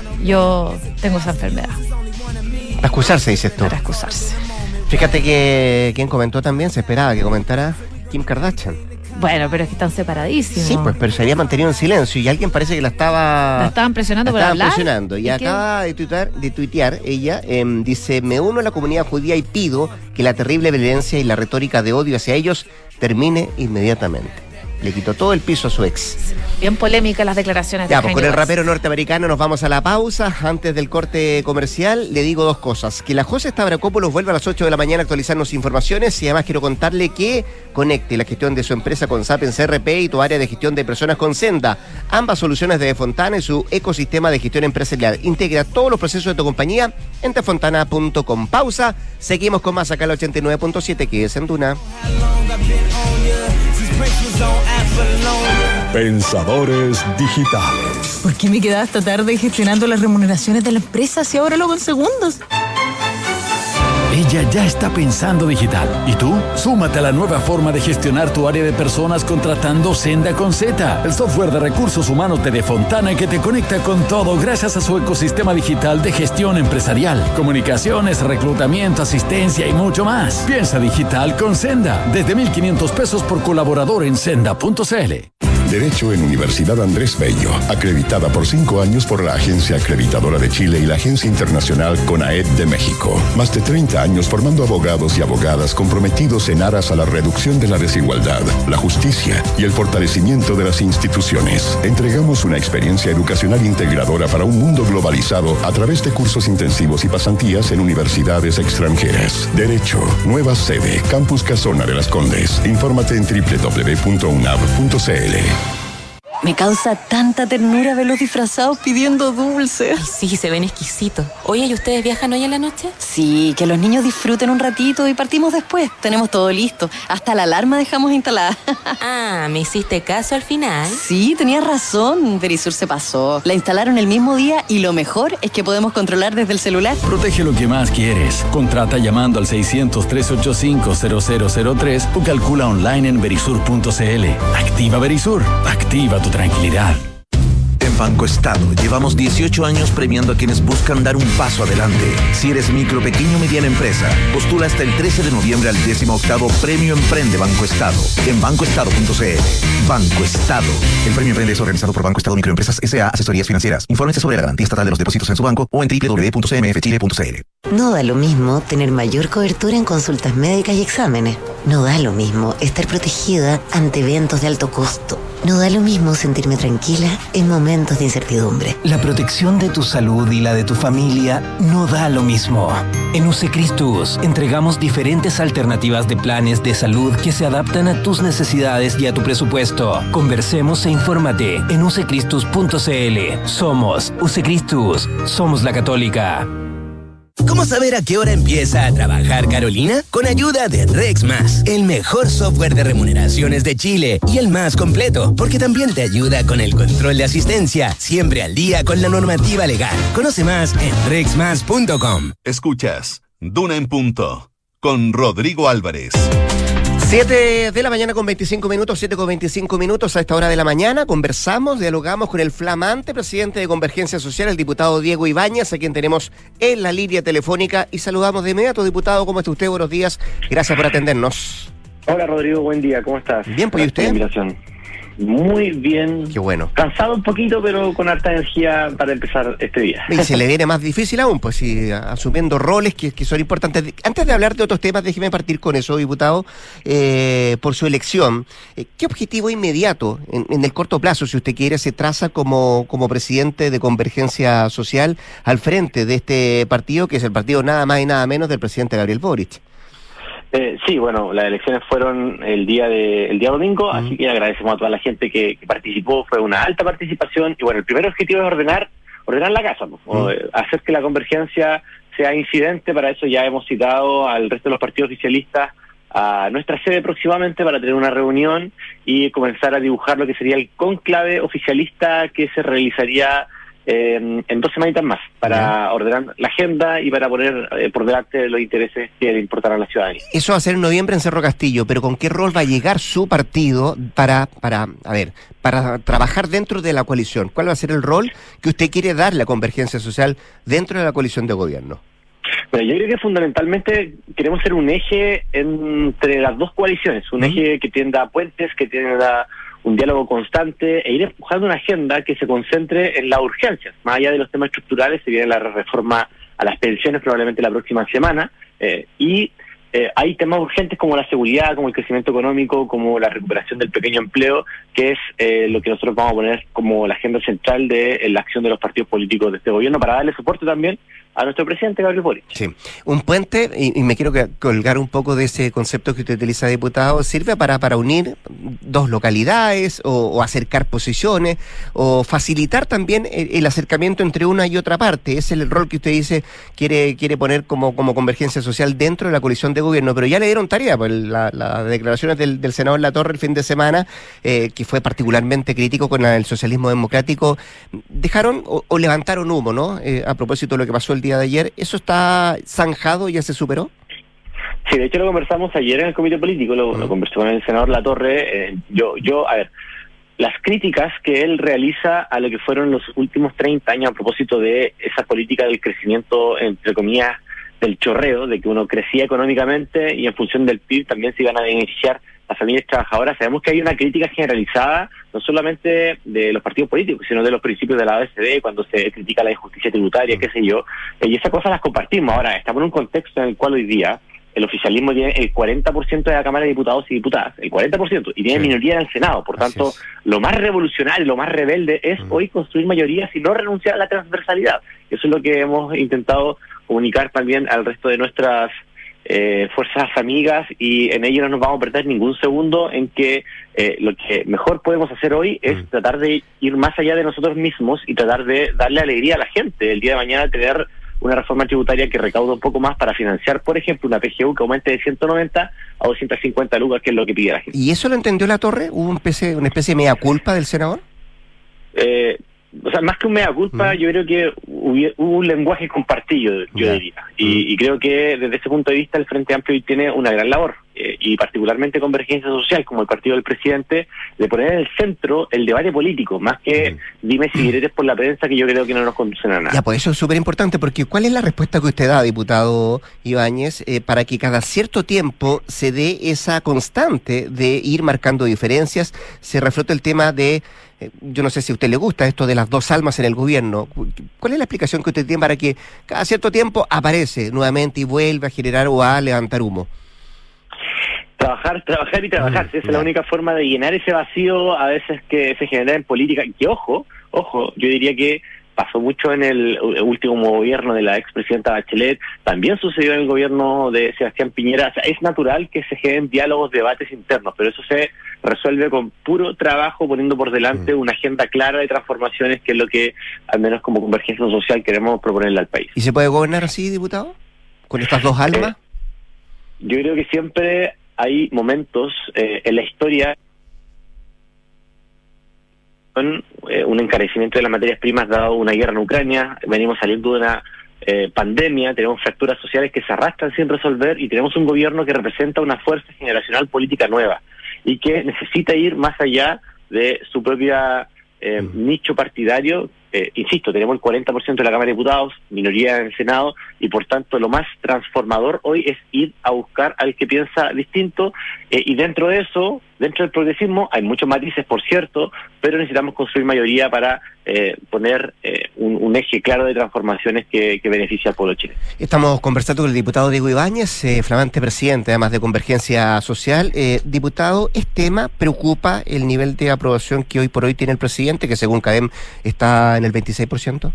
yo tengo esa enfermedad. Para excusarse, dices tú. Para excusarse. Fíjate que quien comentó también, se esperaba que comentara Kim Kardashian. Bueno, pero es que están separadísimos. Sí, pues, pero se había mantenido en silencio y alguien parece que la estaba... La estaban presionando la por estaban hablar. presionando. Y, y acaba de tuitear, de tuitear ella, eh, dice, me uno a la comunidad judía y pido que la terrible violencia y la retórica de odio hacia ellos termine inmediatamente. Le quitó todo el piso a su ex. Bien polémicas las declaraciones ya, de pues Kanye con el West. rapero norteamericano nos vamos a la pausa. Antes del corte comercial, le digo dos cosas. Que la José Stavrakopoulos vuelve a las ocho de la mañana a actualizarnos informaciones y además quiero contarle que conecte la gestión de su empresa con Sapiens C R P y tu área de gestión de personas con Senda. Ambas soluciones de Defontana y su ecosistema de gestión empresarial. Integra todos los procesos de tu compañía en defontana punto com. Pausa. Seguimos con más acá al ochenta y nueve punto siete, que es en Duna. Pensadores digitales. ¿Por qué me quedaba esta tarde gestionando las remuneraciones de la empresa si ahora lo hago en segundos? Ella ya está pensando digital. ¿Y tú? Súmate a la nueva forma de gestionar tu área de personas contratando Senda con Z, el software de recursos humanos de Defontana que te conecta con todo gracias a su ecosistema digital de gestión empresarial, comunicaciones, reclutamiento, asistencia y mucho más. Piensa digital con Senda, desde mil quinientos pesos por colaborador en senda punto c l. Derecho en Universidad Andrés Bello, acreditada por cinco años por la Agencia Acreditadora de Chile y la Agencia Internacional CONAED de México. Más de treinta años formando abogados y abogadas comprometidos en aras a la reducción de la desigualdad, la justicia y el fortalecimiento de las instituciones. Entregamos una experiencia educacional integradora para un mundo globalizado a través de cursos intensivos y pasantías en universidades extranjeras. Derecho, nueva sede, Campus Casona de las Condes. Infórmate en doble u doble u doble u punto u n a v punto c l. Me causa tanta ternura verlos disfrazados pidiendo dulces. Ay, sí, se ven exquisitos. Oye, ¿y ustedes viajan hoy en la noche? Sí, que los niños disfruten un ratito y partimos después. Tenemos todo listo. Hasta la alarma dejamos instalada. Ah, ¿me hiciste caso al final? Sí, tenías razón. Verisur se pasó. La instalaron el mismo día y lo mejor es que podemos controlar desde el celular. Protege lo que más quieres. Contrata llamando al seiscientos, trescientos ochenta y cinco, cero cero cero tres o calcula online en verisur punto c l. Activa Verisur. Activa tu tranquilidad. En Banco Estado llevamos dieciocho años premiando a quienes buscan dar un paso adelante. Si eres micro, pequeño o mediana empresa, postula hasta el trece de noviembre al décimo octavo Premio Emprende Banco Estado en banco estado punto c l. Banco Estado. El Premio Emprende es organizado por Banco Estado Microempresas S A Asesorías Financieras. Infórmense sobre la garantía estatal de los depósitos en su banco o en doble u doble u doble u punto c m f chile punto c l. No da lo mismo tener mayor cobertura en consultas médicas y exámenes. No da lo mismo estar protegida ante eventos de alto costo. No da lo mismo sentirme tranquila en momentos de incertidumbre. La protección de tu salud y la de tu familia no da lo mismo. En Usecristus entregamos diferentes alternativas de planes de salud que se adaptan a tus necesidades y a tu presupuesto. Conversemos e infórmate en usecristus punto c l. Somos Usecristus. Somos la Católica. ¿Cómo saber a qué hora empieza a trabajar Carolina? Con ayuda de Rex Más, el mejor software de remuneraciones de Chile y el más completo, porque también te ayuda con el control de asistencia, siempre al día con la normativa legal. Conoce más en rex más punto com. Escuchas Duna en Punto con Rodrigo Álvarez. siete de la mañana con veinticinco minutos, siete con veinticinco minutos. A esta hora de la mañana conversamos, dialogamos con el flamante presidente de Convergencia Social, el diputado Diego Ibáñez, a quien tenemos en la línea telefónica, y saludamos de inmediato. Diputado, ¿cómo está usted? Buenos días, gracias por atendernos. Hola Rodrigo, buen día, ¿cómo estás? Bien, pues, ¿y usted? Muy bien. Qué bueno. Cansado un poquito, pero con harta energía para empezar este día. Y se le viene más difícil aún, pues sí, asumiendo roles que, que son importantes. Antes de hablar de otros temas, déjeme partir con eso, diputado, eh, por su elección. ¿Qué objetivo inmediato, en, en el corto plazo, si usted quiere, se traza como, como presidente de Convergencia Social al frente de este partido, que es el partido nada más y nada menos del presidente Gabriel Boric? Eh, sí, bueno, las elecciones fueron el día de el día domingo, uh-huh. Así que agradecemos a toda la gente que, que participó. Fue una alta participación y bueno, el primer objetivo es ordenar ordenar la casa, ¿no? Uh-huh. Hacer que la convergencia sea incidente. Para eso ya hemos citado al resto de los partidos oficialistas a nuestra sede próximamente para tener una reunión y comenzar a dibujar lo que sería el cónclave oficialista que se realizaría Eh, en dos semanitas más, para yeah. ordenar la agenda y para poner eh, por delante los intereses que le importan a la ciudadanía. Eso va a ser en noviembre en Cerro Castillo, pero ¿con qué rol va a llegar su partido para, para, a ver, para trabajar dentro de la coalición? ¿Cuál va a ser el rol que usted quiere darle a Convergencia Social dentro de la coalición de gobierno? Bueno, yo creo que fundamentalmente queremos ser un eje entre las dos coaliciones, un uh-huh. eje que tienda puentes, que tienda un diálogo constante e ir empujando una agenda que se concentre en las urgencias. Más allá de los temas estructurales, se viene la reforma a las pensiones probablemente la próxima semana, eh, y eh, hay temas urgentes como la seguridad, como el crecimiento económico, como la recuperación del pequeño empleo, que es eh, lo que nosotros vamos a poner como la agenda central de eh, la acción de los partidos políticos de este gobierno para darle soporte también a nuestro presidente Gabriel Boric. Sí, un puente, y, y me quiero que, colgar un poco de ese concepto que usted utiliza, diputado, sirve para, para unir dos localidades o, o acercar posiciones o facilitar también el, el acercamiento entre una y otra parte. Ese es el rol que usted dice quiere quiere poner como, como Convergencia Social dentro de la coalición de gobierno, pero ya le dieron tarea, pues las la declaraciones del, del senador Latorre el fin de semana, eh, que fue particularmente crítico con el socialismo democrático, dejaron o, o levantaron humo, ¿no? Eh, a propósito de lo que pasó el día de ayer. ¿Eso está zanjado, ya se superó? Sí, de hecho lo conversamos ayer en el comité político, lo, uh-huh. lo conversé con el senador Latorre. Eh, yo, yo, a ver, las críticas que él realiza a lo que fueron los últimos treinta años a propósito de esa política del crecimiento, entre comillas, del chorreo, de que uno crecía económicamente y en función del P I B también se iban a beneficiar las familias trabajadoras. Sabemos que hay una crítica generalizada, no solamente de los partidos políticos, sino de los principios de la O E C D, cuando se critica la injusticia tributaria, qué sé yo, y esas cosas las compartimos. Ahora, estamos en un contexto en el cual hoy día el oficialismo tiene el cuarenta por ciento de la Cámara de Diputados y Diputadas, el cuarenta por ciento, y tiene sí. minoría en el Senado. Por Así tanto, es. lo más revolucionario, lo más rebelde es mm. hoy construir mayorías y no renunciar a la transversalidad. Eso es lo que hemos intentado comunicar también al resto de nuestras eh, fuerzas amigas, y en ello no nos vamos a perder ningún segundo en que eh, lo que mejor podemos hacer hoy es mm. tratar de ir más allá de nosotros mismos y tratar de darle alegría a la gente. El día de mañana tener una reforma tributaria que recauda un poco más para financiar, por ejemplo, una P G U que aumente de ciento noventa a doscientas cincuenta lucas, que es lo que pide la gente. ¿Y eso lo entendió Latorre? ¿Hubo una especie, una especie de mea culpa del senador? Eh, o sea, más que un mea culpa, mm. yo creo que hubo, hubo un lenguaje compartido, yo yeah. diría. Y, mm. y creo que desde ese punto de vista el Frente Amplio tiene una gran labor. eh, y particularmente Convergencia Social, como el partido del presidente, de poner en el centro el debate político, más que dimes y diretes por la prensa, que yo creo que no nos conducen a nada. Ya, pues eso es súper importante, porque ¿cuál es la respuesta que usted da, diputado Ibáñez, eh, para que cada cierto tiempo se dé esa constante de ir marcando diferencias? Se reflota el tema de, eh, yo no sé si a usted le gusta esto de las dos almas en el gobierno. ¿Cuál es la explicación que usted tiene para que cada cierto tiempo aparece nuevamente y vuelve a generar o a levantar humo? Trabajar, trabajar y trabajar. Esa es la única forma de llenar ese vacío a veces que se genera en política. Que ojo, ojo, yo diría que pasó mucho en el último gobierno de la expresidenta Bachelet, también sucedió en el gobierno de Sebastián Piñera. O sea, es natural que se generen diálogos, debates internos, pero eso se resuelve con puro trabajo, poniendo por delante una agenda clara de transformaciones, que es lo que, al menos como Convergencia Social, queremos proponerle al país. ¿Y se puede gobernar así, diputado? ¿Con estas dos almas? Eh, yo creo que siempre hay momentos eh, en la historia con eh, un encarecimiento de las materias primas dado una guerra en Ucrania, venimos saliendo de una eh, pandemia, tenemos fracturas sociales que se arrastran sin resolver y tenemos un gobierno que representa una fuerza generacional política nueva y que necesita ir más allá de su propia eh, nicho partidario. Eh, insisto, tenemos el cuarenta por ciento de la Cámara de Diputados, minoría en el Senado, y por tanto lo más transformador hoy es ir a buscar al que piensa distinto, eh, y dentro de eso, dentro del progresismo, hay muchos matices, por cierto, pero necesitamos construir mayoría para eh, poner eh, un, un eje claro de transformaciones que, que beneficie al pueblo chileno. Estamos conversando con el diputado Diego Ibáñez, eh, flamante presidente, además de Convergencia Social. Eh, diputado, ¿este tema preocupa el nivel de aprobación que hoy por hoy tiene el presidente, que según CADEM está en el veintiséis por ciento?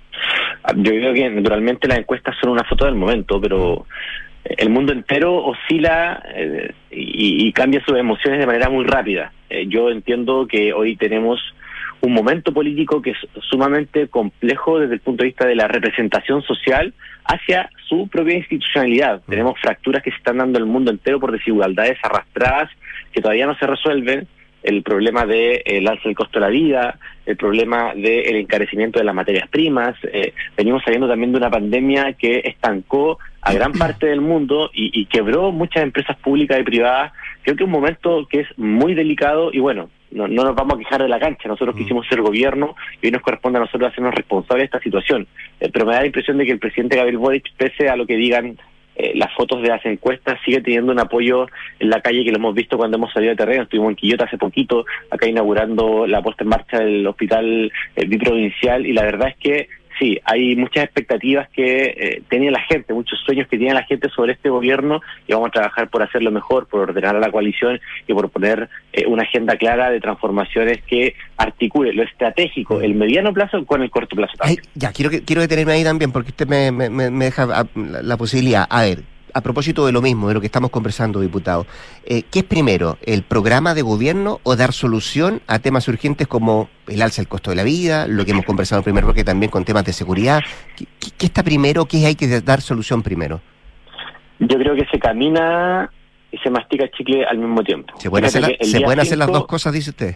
Yo creo que naturalmente las encuestas son una foto del momento, pero el mundo entero oscila eh, y, y cambia sus emociones de manera muy rápida. Eh, yo entiendo que hoy tenemos un momento político que es sumamente complejo desde el punto de vista de la representación social hacia su propia institucionalidad. Mm. Tenemos fracturas que se están dando en el mundo entero por desigualdades arrastradas que todavía no se resuelven. El problema del de, alza del costo de la vida, el problema del encarecimiento de las materias primas. Eh, venimos saliendo también de una pandemia que estancó a gran parte del mundo y, y quebró muchas empresas públicas y privadas. Creo que es un momento que es muy delicado y bueno, no, no nos vamos a quejar de la cancha. Nosotros quisimos ser gobierno y hoy nos corresponde a nosotros hacernos responsables de esta situación. Eh, pero me da la impresión de que el presidente Gabriel Boric, pese a lo que digan Eh, las fotos de las encuestas, sigue teniendo un apoyo en la calle que lo hemos visto cuando hemos salido de terreno. Estuvimos en Quillota hace poquito, acá inaugurando la puesta en marcha del hospital eh, biprovincial, y la verdad es que sí, hay muchas expectativas que eh, tenía la gente, muchos sueños que tiene la gente sobre este gobierno, y vamos a trabajar por hacerlo mejor, por ordenar a la coalición y por poner eh, una agenda clara de transformaciones que articule lo estratégico, el mediano plazo con el corto plazo también. Ay, ya, quiero, quiero detenerme ahí también, porque usted me, me, me deja la, la posibilidad. A ver, a propósito de lo mismo, de lo que estamos conversando, diputado, eh, ¿qué es primero, el programa de gobierno o dar solución a temas urgentes como el alza del costo de la vida, lo que hemos conversado en primer bloque también con temas de seguridad? ¿Qué, qué, qué está primero? ¿Qué hay que dar solución primero? Yo creo que se camina y se mastica el chicle al mismo tiempo. ¿Se pueden, hacer, la, ¿se pueden hacer las dos cosas, dice usted?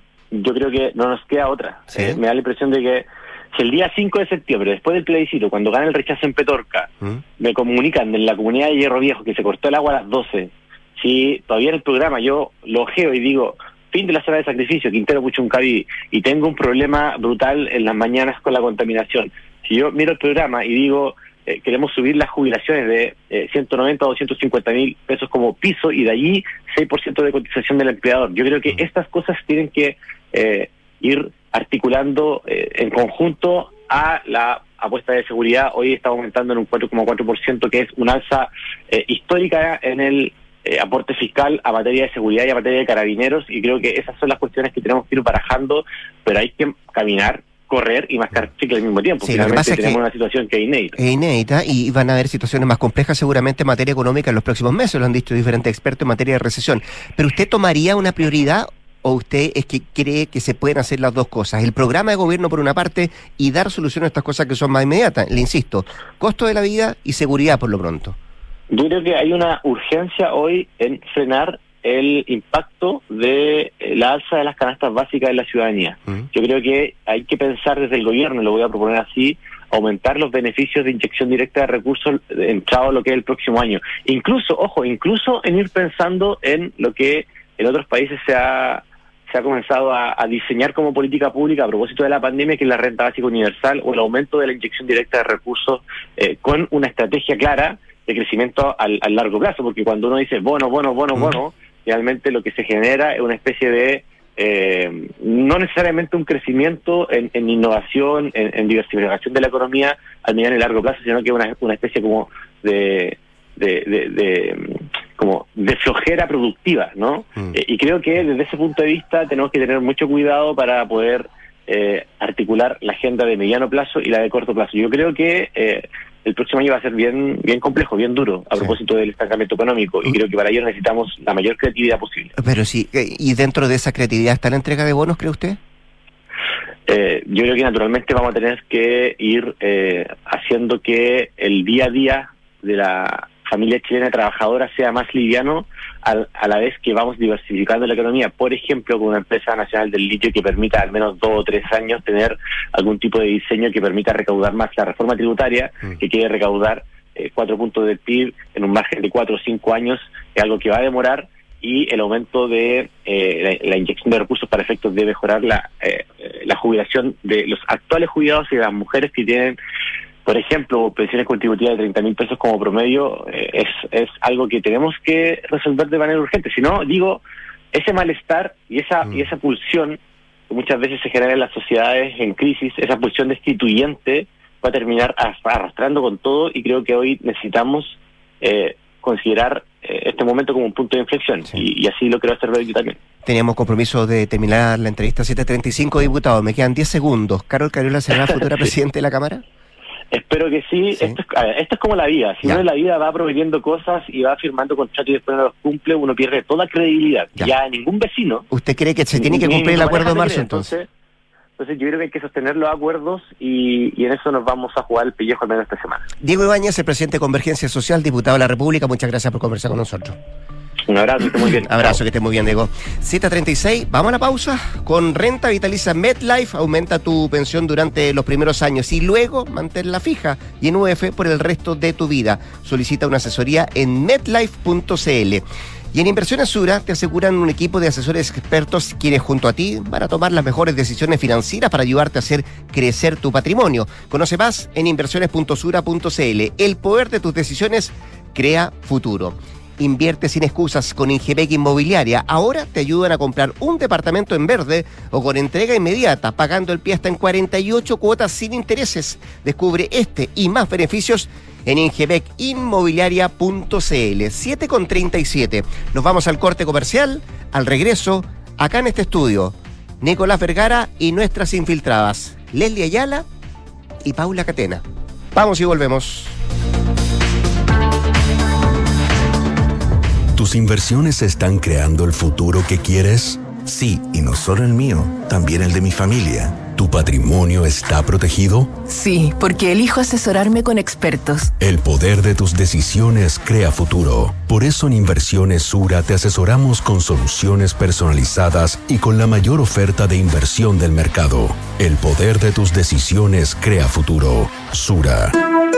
Yo creo que no nos queda otra. ¿Sí? Eh, me da la impresión de que si el día cinco de septiembre, después del plebiscito, cuando gana el rechazo en Petorca, ¿Mm? me comunican en la comunidad de Hierro Viejo que se cortó el agua a las doce, si todavía en el programa yo lo ojeo y digo, fin de la zona de sacrificio, Quintero Puchuncaví, y tengo un problema brutal en las mañanas con la contaminación, si yo miro el programa y digo, eh, queremos subir las jubilaciones de eh, ciento noventa a doscientos cincuenta mil pesos como piso, y de allí seis por ciento de cotización del empleador. Yo creo que estas cosas tienen que eh, ir articulando eh, en conjunto a la apuesta de seguridad. Hoy está aumentando en un cuatro coma cuatro por ciento, que es una alza eh, histórica en el eh, aporte fiscal a materia de seguridad y a materia de carabineros, y creo que esas son las cuestiones que tenemos que ir barajando, pero hay que caminar, correr y mascar chicle al mismo tiempo. Sí, finalmente tenemos es una situación que es inédita. Es inédita, y van a haber situaciones más complejas seguramente en materia económica en los próximos meses, lo han dicho diferentes expertos en materia de recesión. Pero ¿usted tomaría una prioridad o usted es que cree que se pueden hacer las dos cosas? El programa de gobierno por una parte y dar solución a estas cosas que son más inmediatas. Le insisto, costo de la vida y seguridad por lo pronto. Yo creo que hay una urgencia hoy en frenar el impacto de la alza de las canastas básicas de la ciudadanía. Uh-huh. Yo creo que hay que pensar desde el gobierno, lo voy a proponer así, aumentar los beneficios de inyección directa de recursos entrado lo que es el próximo año. Incluso, ojo, incluso en ir pensando en lo que en otros países se ha, se ha comenzado a, a diseñar como política pública a propósito de la pandemia, que es la renta básica universal o el aumento de la inyección directa de recursos eh, con una estrategia clara de crecimiento al, al largo plazo, porque cuando uno dice bono, bono, bono, mm. bono, realmente lo que se genera es una especie de Eh, no necesariamente un crecimiento en, en innovación, en, en diversificación de la economía a mediano y largo plazo, sino que una, una especie como de, de, de, de como de flojera productiva, ¿no? Mm. Eh, y creo que desde ese punto de vista tenemos que tener mucho cuidado para poder eh, articular la agenda de mediano plazo y la de corto plazo. Yo creo que eh, el próximo año va a ser bien bien complejo, bien duro, a sí. propósito del estancamiento económico, y creo que para ello necesitamos la mayor creatividad posible. Pero sí, ¿y dentro de esa creatividad está la entrega de bonos, cree usted? Eh, yo creo que naturalmente vamos a tener que ir eh, haciendo que el día a día de la familia chilena trabajadora sea más liviano a, a la vez que vamos diversificando la economía. Por ejemplo, con una empresa nacional del litio que permita al menos dos o tres años tener algún tipo de diseño que permita recaudar más. La reforma tributaria, mm. que quiere recaudar eh, cuatro puntos del P I B en un margen de cuatro o cinco años, es algo que va a demorar, y el aumento de eh, la, la inyección de recursos para efectos de mejorar la, eh, la jubilación de los actuales jubilados y de las mujeres que tienen, por ejemplo, pensiones contributivas de treinta mil pesos como promedio, eh, es, es algo que tenemos que resolver de manera urgente. Si no, digo, ese malestar y esa mm. y esa pulsión que muchas veces se genera en las sociedades en crisis, esa pulsión destituyente, va a terminar arrastrando con todo, y creo que hoy necesitamos eh, considerar eh, este momento como un punto de inflexión, sí. y, y así lo quiero hacer yo también. Teníamos compromiso de terminar la entrevista a siete treinta y cinco, diputados. Me quedan diez segundos. ¿Carol Cariola será la futura sí. presidente de la Cámara? Espero que sí. sí. Esto, es, a ver, esto es como la vida. Si ya. uno en la vida va prometiendo cosas y va firmando contratos y después no los cumple, uno pierde toda credibilidad. Ya, ya ningún vecino... ¿Usted cree que se tiene que cumplir el acuerdo de marzo, entonces? entonces? Entonces yo creo que hay que sostener los acuerdos, y, y en eso nos vamos a jugar el pellejo al menos esta semana. Diego Ibáñez, el presidente de Convergencia Social, diputado de la República, muchas gracias por conversar con nosotros. Un abrazo, que esté muy bien. Abrazo, que esté muy bien, Diego. siete treinta y seis, vamos a la pausa. Con renta vitaliza MetLife, aumenta tu pensión durante los primeros años y luego manténla fija y en U E F por el resto de tu vida. Solicita una asesoría en metlife punto c l. Y en Inversiones Sura te aseguran un equipo de asesores expertos quienes junto a ti van a tomar las mejores decisiones financieras para ayudarte a hacer crecer tu patrimonio. Conoce más en inversiones punto sura punto c l. El poder de tus decisiones crea futuro. Invierte sin excusas con Ingebec Inmobiliaria. Ahora te ayudan a comprar un departamento en verde o con entrega inmediata, pagando el pie hasta en cuarenta y ocho cuotas sin intereses. Descubre este y más beneficios en ingebec inmobiliaria punto c l. siete con treinta y siete. Nos vamos al corte comercial. Al regreso, acá en este estudio, Nicolás Vergara y nuestras infiltradas, Leslie Ayala y Paula Catena. Vamos y volvemos. ¿Tus inversiones están creando el futuro que quieres? Sí, y no solo el mío, también el de mi familia. ¿Tu patrimonio está protegido? Sí, porque elijo asesorarme con expertos. El poder de tus decisiones crea futuro. Por eso en Inversiones Sura te asesoramos con soluciones personalizadas y con la mayor oferta de inversión del mercado. El poder de tus decisiones crea futuro. Sura.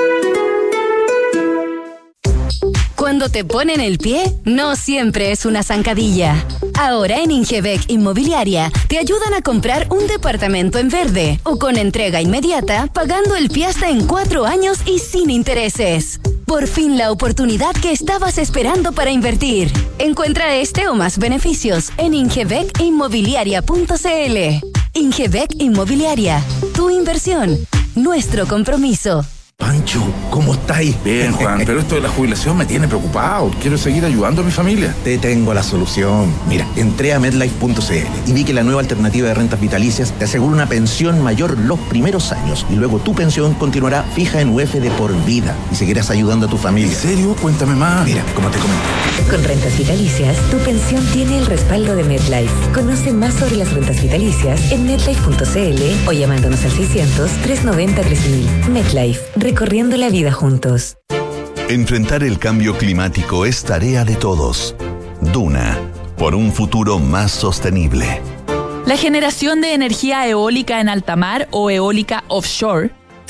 Cuando te ponen el pie, no siempre es una zancadilla. Ahora en Ingebec Inmobiliaria te ayudan a comprar un departamento en verde o con entrega inmediata, pagando el pie hasta en cuatro años y sin intereses. Por fin la oportunidad que estabas esperando para invertir. Encuentra este o más beneficios en ingebec inmobiliaria punto c l. Ingebec Inmobiliaria, tu inversión, nuestro compromiso. Pancho, ¿cómo estáis? Bien, Juan, pero esto de la jubilación me tiene preocupado. Quiero seguir ayudando a mi familia. Te tengo la solución. Mira, entré a metlife punto c l y vi que la nueva alternativa de rentas vitalicias te asegura una pensión mayor los primeros años y luego tu pensión continuará fija en U E F de por vida y seguirás ayudando a tu familia. ¿En serio? Cuéntame más. Mira, como te comento. Con rentas vitalicias, tu pensión tiene el respaldo de MetLife. Conoce más sobre las rentas vitalicias en metlife punto c l o llamándonos al seiscientos, trescientos noventa, tres mil. MetLife, recorriendo la vida juntos. Enfrentar el cambio climático es tarea de todos. Duna, por un futuro más sostenible. La generación de energía eólica en alta mar o eólica offshore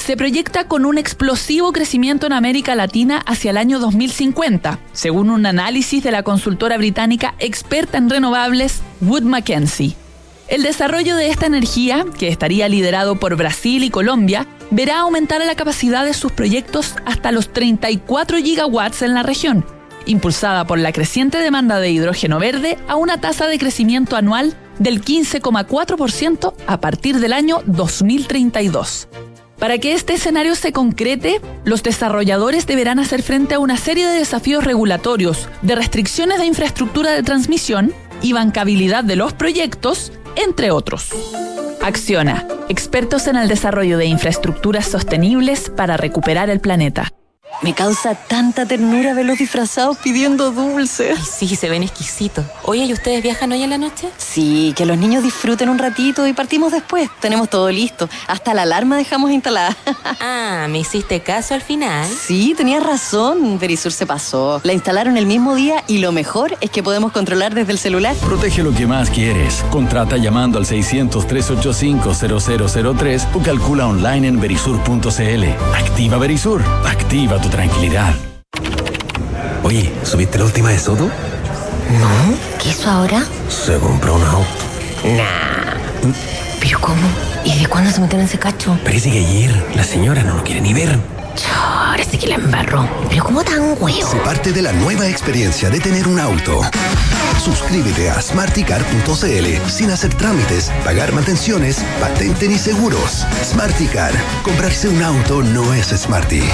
se proyecta con un explosivo crecimiento en América Latina hacia el año dos mil cincuenta, según un análisis de la consultora británica experta en renovables Wood Mackenzie. El desarrollo de esta energía, que estaría liderado por Brasil y Colombia, verá aumentar la capacidad de sus proyectos hasta los treinta y cuatro gigawatts en la región, impulsada por la creciente demanda de hidrógeno verde a una tasa de crecimiento anual del quince coma cuatro por ciento a partir del año dos mil treinta y dos. Para que este escenario se concrete, los desarrolladores deberán hacer frente a una serie de desafíos regulatorios, de restricciones de infraestructura de transmisión y bancabilidad de los proyectos, entre otros. Acciona, expertos en el desarrollo de infraestructuras sostenibles para recuperar el planeta. Me causa tanta ternura verlos disfrazados pidiendo dulces. Ay, sí, se ven exquisitos. Oye, ¿y ustedes viajan hoy en la noche? Sí, que los niños disfruten un ratito y partimos después. Tenemos todo listo. Hasta la alarma dejamos instalada. Ah, ¿me hiciste caso al final? Sí, tenías razón. Verisur se pasó. La instalaron el mismo día y lo mejor es que podemos controlar desde el celular. Protege lo que más quieres. Contrata llamando al seiscientos, trescientos ochenta y cinco, cero cero cero tres o calcula online en verisur punto cl. Activa Verisur. Activa tu tranquilidad. Oye, ¿subiste la última de Soto? No, ¿qué hizo ahora? Se compró un auto. Nah. ¿Pero cómo? ¿Y de cuándo se metieron en ese cacho? Parece que ayer la señora no lo quiere ni ver. Ahora sí que la embarró. ¿Pero cómo tan huevo? Se parte de la nueva experiencia de tener un auto. Suscríbete a smarticar punto cl sin hacer trámites, pagar mantenciones, patente ni seguros. Smarticar. Comprarse un auto no es smarty.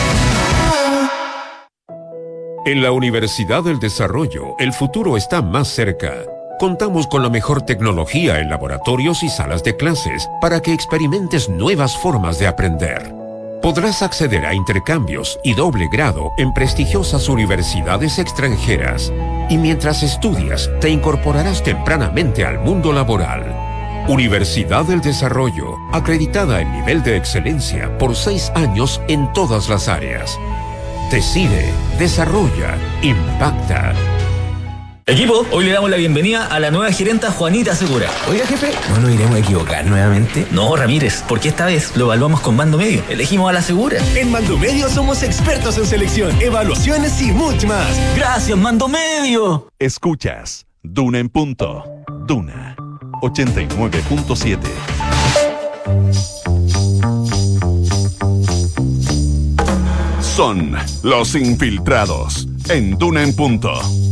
En la Universidad del Desarrollo, el futuro está más cerca. Contamos con la mejor tecnología en laboratorios y salas de clases para que experimentes nuevas formas de aprender. Podrás acceder a intercambios y doble grado en prestigiosas universidades extranjeras. Y mientras estudias, te incorporarás tempranamente al mundo laboral. Universidad del Desarrollo, acreditada en nivel de excelencia por seis años en todas las áreas. Decide, desarrolla, impacta. Equipo, hoy le damos la bienvenida a la nueva gerenta Juanita Segura. Oiga, jefe, ¿no nos iremos a equivocar nuevamente? No, Ramírez, porque esta vez lo evaluamos con Mando Medio. Elegimos a la Segura. En Mando Medio somos expertos en selección, evaluaciones y mucho más. ¡Gracias, Mando Medio! Escuchas Duna en Punto. Duna ochenta y nueve punto siete. Son los infiltrados en Duna en Punto.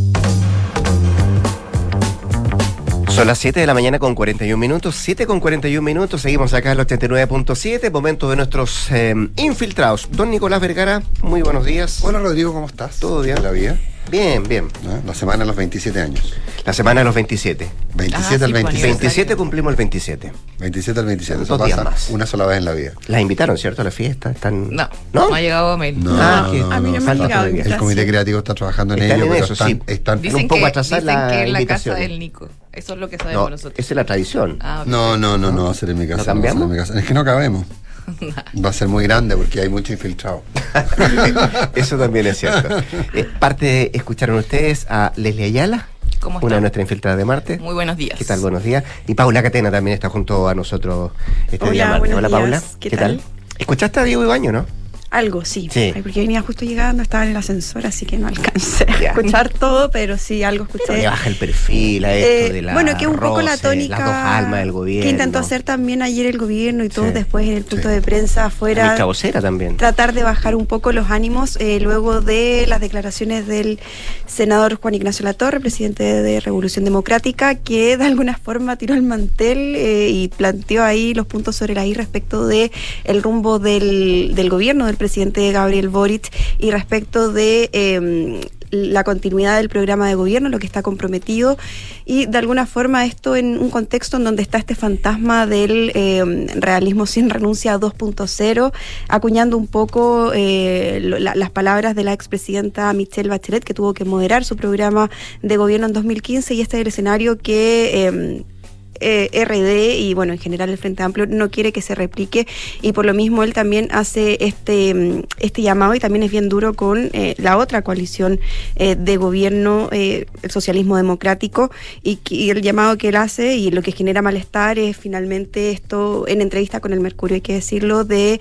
Son las siete de la mañana con cuarenta y un minutos, siete con cuarenta y un minutos, seguimos acá en el ochenta y nueve punto siete, momento de nuestros eh, infiltrados. Don Nicolás Vergara, muy buenos días. Hola Rodrigo, ¿cómo estás? ¿Todo bien? ¿La vida? Bien, bien. ¿No? La semana de los veintisiete años. La semana de los veintisiete. veintisiete ah, al sí, veintisiete. veintisiete cumplimos el veintisiete. veintisiete al veintisiete. Dos Eso días pasa más. una sola vez en la vida. Las invitaron, ¿cierto? A la fiesta. Están... No, no, no ha llegado mail. No, ah, no, no, a mí no, no, me ha llegado. El comité creativo está trabajando en están ello, en pero eso, están, sí. están Dicen un poco que, atrasada dicen la que es la invitación. casa del Nico. Eso es lo que sabemos no, nosotros. Esa es la tradición. Ah, okay. No, no, no, no va a ser en mi casa. ¿No cambiamos? No va a ser en mi casa. Es que no cabemos. Va a ser muy grande porque hay mucho infiltrado. Eso también es cierto. Eh, parte, escucharon ustedes a Leslie Ayala, ¿Cómo una está? de nuestras infiltradas de Marte. Muy buenos días. ¿Qué tal? Buenos días. Y Paula Catena también está junto a nosotros este Hola, día martes. buenos Hola, días. Paula. ¿Qué ¿Qué tal? tal? ¿Escuchaste a Diego Ibaño, no? Algo, sí. Sí. Ay, porque venía justo llegando, estaba en el ascensor, así que no alcancé a Ya. escuchar todo, pero sí, algo escuché. Pero le baja el perfil a esto Eh, de la bueno, que un poco la roce, tónica las dos almas del gobierno. que intentó hacer también ayer el gobierno y todo Sí. después en el punto Sí. de prensa La afuera. ministra vocera también. Tratar de bajar un poco los ánimos eh, luego de las declaraciones del senador Juan Ignacio Latorre, presidente de Revolución Democrática, que de alguna forma tiró el mantel eh, y planteó ahí los puntos sobre la I respecto de el rumbo del, del gobierno del presidente Gabriel Boric y respecto de eh, la continuidad del programa de gobierno, lo que está comprometido, y de alguna forma esto en un contexto en donde está este fantasma del eh, realismo sin renuncia dos punto cero, acuñando un poco eh, lo, la, las palabras de la expresidenta Michelle Bachelet, que tuvo que moderar su programa de gobierno en dos mil quince, y este es el escenario que... Eh, eh, R D y bueno, en general el Frente Amplio no quiere que se replique, y por lo mismo él también hace este, este llamado, y también es bien duro con eh, la otra coalición eh, de gobierno, eh, el socialismo democrático, y, y el llamado que él hace y lo que genera malestar es finalmente esto, en entrevista con el Mercurio hay que decirlo, de...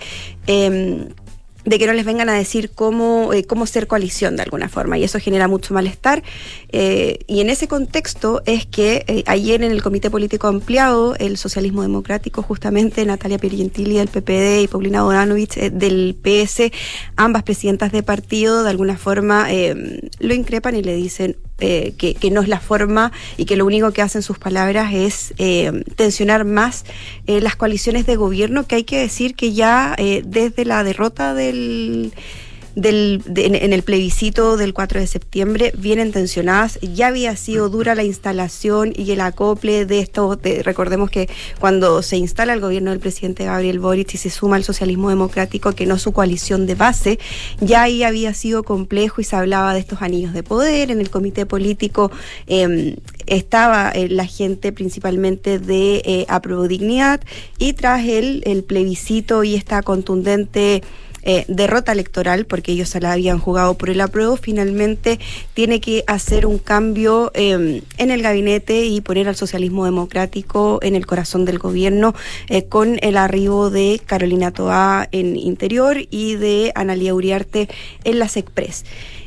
Eh, de que no les vengan a decir cómo, eh, cómo ser coalición de alguna forma, y eso genera mucho malestar, eh, y en ese contexto es que eh, ayer en el Comité Político Ampliado, el Socialismo Democrático, justamente Natalia Piergentili del P P D y Paulina Bodanovich eh, del P S, ambas presidentas de partido, de alguna forma eh, lo increpan y le dicen eh, que, que no es la forma, y que lo único que hacen sus palabras es eh, tensionar más eh, las coaliciones de gobierno, que hay que decir que ya eh, desde la derrota de Del, del, de, en el plebiscito del cuatro de septiembre vienen tensionadas. Ya había sido dura la instalación y el acople de esto. De, recordemos que cuando se instala el gobierno del presidente Gabriel Boric y se suma el socialismo democrático, que no su coalición de base, ya ahí había sido complejo y se hablaba de estos anillos de poder. En el comité político eh, estaba eh, la gente principalmente de eh, Apruebo Dignidad, y tras el, el plebiscito y esta contundente Eh, derrota electoral, porque ellos se la habían jugado por el apruebo, finalmente tiene que hacer un cambio eh, en el gabinete y poner al socialismo democrático en el corazón del gobierno, eh, con el arribo de Carolina Toá en Interior y de Analía Uriarte en la SECPRES.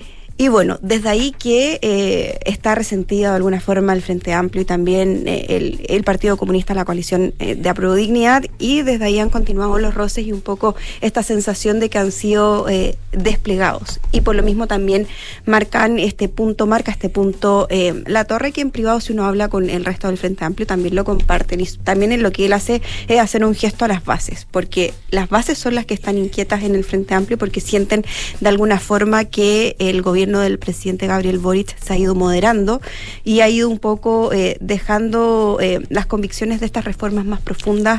Y bueno, desde ahí que eh, está resentida de alguna forma el Frente Amplio y también eh, el, el Partido Comunista, la coalición eh, de Apruebo Dignidad, y desde ahí han continuado los roces y un poco esta sensación de que han sido eh, desplegados. Y por lo mismo también marcan este punto, marca este punto eh, La Torre, que en privado, si uno habla con el resto del Frente Amplio, también lo comparten, y también en lo que él hace es hacer un gesto a las bases, porque las bases son las que están inquietas en el Frente Amplio, porque sienten de alguna forma que el gobierno del presidente Gabriel Boric se ha ido moderando y ha ido un poco eh, dejando eh, las convicciones de estas reformas más profundas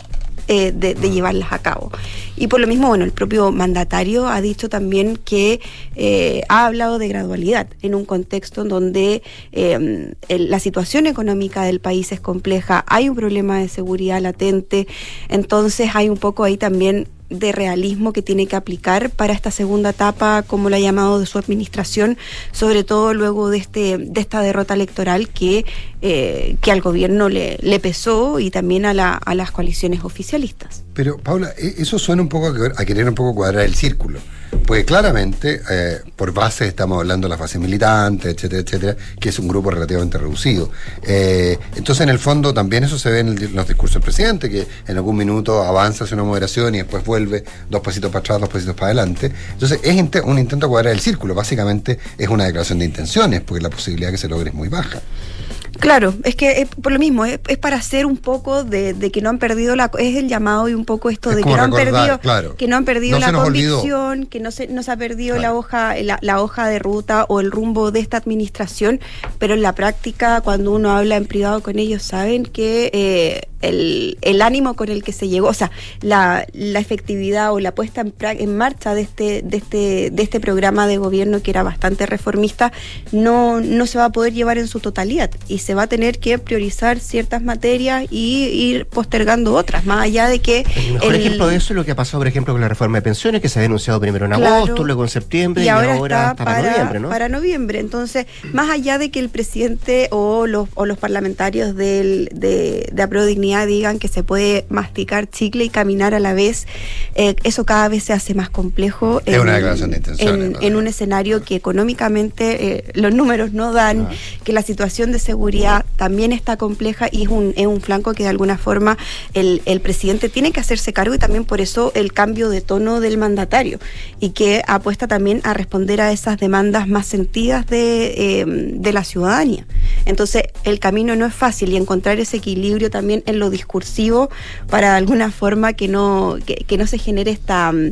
eh, de, de llevarlas a cabo. Y por lo mismo, bueno, el propio mandatario ha dicho también que eh, ha hablado de gradualidad en un contexto en donde eh, el, la situación económica del país es compleja, hay un problema de seguridad latente, entonces hay un poco ahí también de realismo que tiene que aplicar para esta segunda etapa, como lo ha llamado, de su administración, sobre todo luego de este de esta derrota electoral que eh, que al gobierno le, le pesó, y también a, la, a las coaliciones oficialistas. Pero, Paula, eso suena un poco a, a querer un poco cuadrar el círculo, porque claramente eh, por base estamos hablando de las bases militantes, etcétera, etcétera, que es un grupo relativamente reducido. Eh, entonces, en el fondo, también eso se ve en, el, en los discursos del presidente, que en algún minuto avanza hacia una moderación y después vuelve dos pasitos para atrás, dos pasitos para adelante. Entonces, es int- un intento de cuadrar el círculo. Básicamente es una declaración de intenciones, porque la posibilidad de que se logre es muy baja. Claro, es que es por lo mismo, es, es para hacer un poco de, de que no han perdido la, es el llamado y un poco esto es de que no han recordar, perdido, claro. que no han perdido no la convicción, olvidó. que no se, no se ha perdido claro. la hoja, la, la hoja de ruta o el rumbo de esta administración, pero en la práctica, cuando uno habla en privado con ellos, saben que eh, el, el ánimo con el que se llegó, o sea, la, la efectividad o la puesta en, pra- en marcha de este, de este, de este programa de gobierno, que era bastante reformista, no, no se va a poder llevar en su totalidad, y se va a tener que priorizar ciertas materias y ir postergando otras, más allá de que... El mejor el, ejemplo de eso es lo que ha pasado, por ejemplo, con la reforma de pensiones, que se ha denunciado primero en claro, agosto, luego en septiembre, y, y ahora, ahora está para, para noviembre, ¿no? Para noviembre. Entonces, más allá de que el presidente o los, o los parlamentarios del, de, de Apruebo Dignidad digan que se puede masticar chicle y caminar a la vez, eh, eso cada vez se hace más complejo. Es en, una declaración de intenciones. En, ¿no? en un escenario que económicamente eh, los números no dan, ah. que la situación de seguridad también está compleja, y es un, es un flanco que de alguna forma el, el presidente tiene que hacerse cargo, y también por eso el cambio de tono del mandatario, y que apuesta también a responder a esas demandas más sentidas de, eh, de la ciudadanía. Entonces el camino no es fácil, y encontrar ese equilibrio también en lo discursivo para de alguna forma que no, que, que no se genere esta...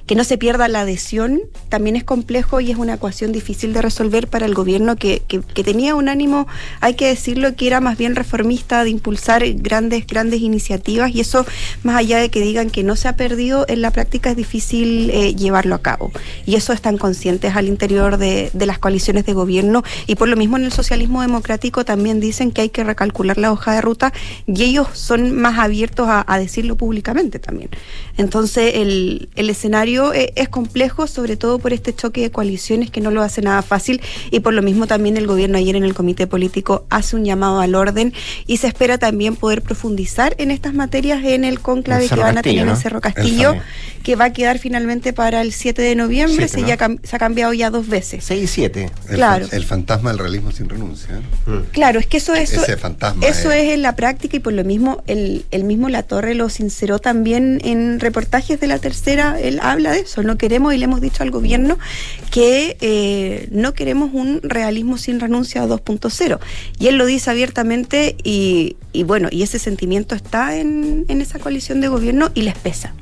que no se pierda la adhesión, también es complejo y es una ecuación difícil de resolver para el gobierno que, que, que tenía un ánimo, hay que decirlo, que era más bien reformista, de impulsar grandes, grandes iniciativas, y eso, más allá de que digan que no se ha perdido, en la práctica es difícil eh, llevarlo a cabo. Y eso están conscientes al interior de, de las coaliciones de gobierno, y por lo mismo en el socialismo democrático también dicen que hay que recalcular la hoja de ruta, y ellos son más abiertos a, a decirlo públicamente también. Entonces el, el escenario es, es complejo, sobre todo por este choque de coaliciones que no lo hace nada fácil, y por lo mismo también el gobierno ayer en el comité político hace un llamado al orden, y se espera también poder profundizar en estas materias en el cónclave que van a tener ¿no? en Cerro Castillo, que va a quedar finalmente para el siete de noviembre. siete, se, ¿no? ya cam- se ha cambiado ya dos veces. seis y siete. Claro. El, el fantasma del realismo sin renuncia. ¿eh? Mm. Claro, es que eso, eso, Ese fantasma eso es... es en la práctica, y por lo mismo el, el mismo Latorre lo sinceró también en reportajes de La Tercera. Él habla de eso. No queremos, y le hemos dicho al gobierno que eh, no queremos un realismo sin renuncia dos punto cero. Y él lo dice abiertamente, y, y bueno, y ese sentimiento está en, en esa coalición de gobierno y les pesa.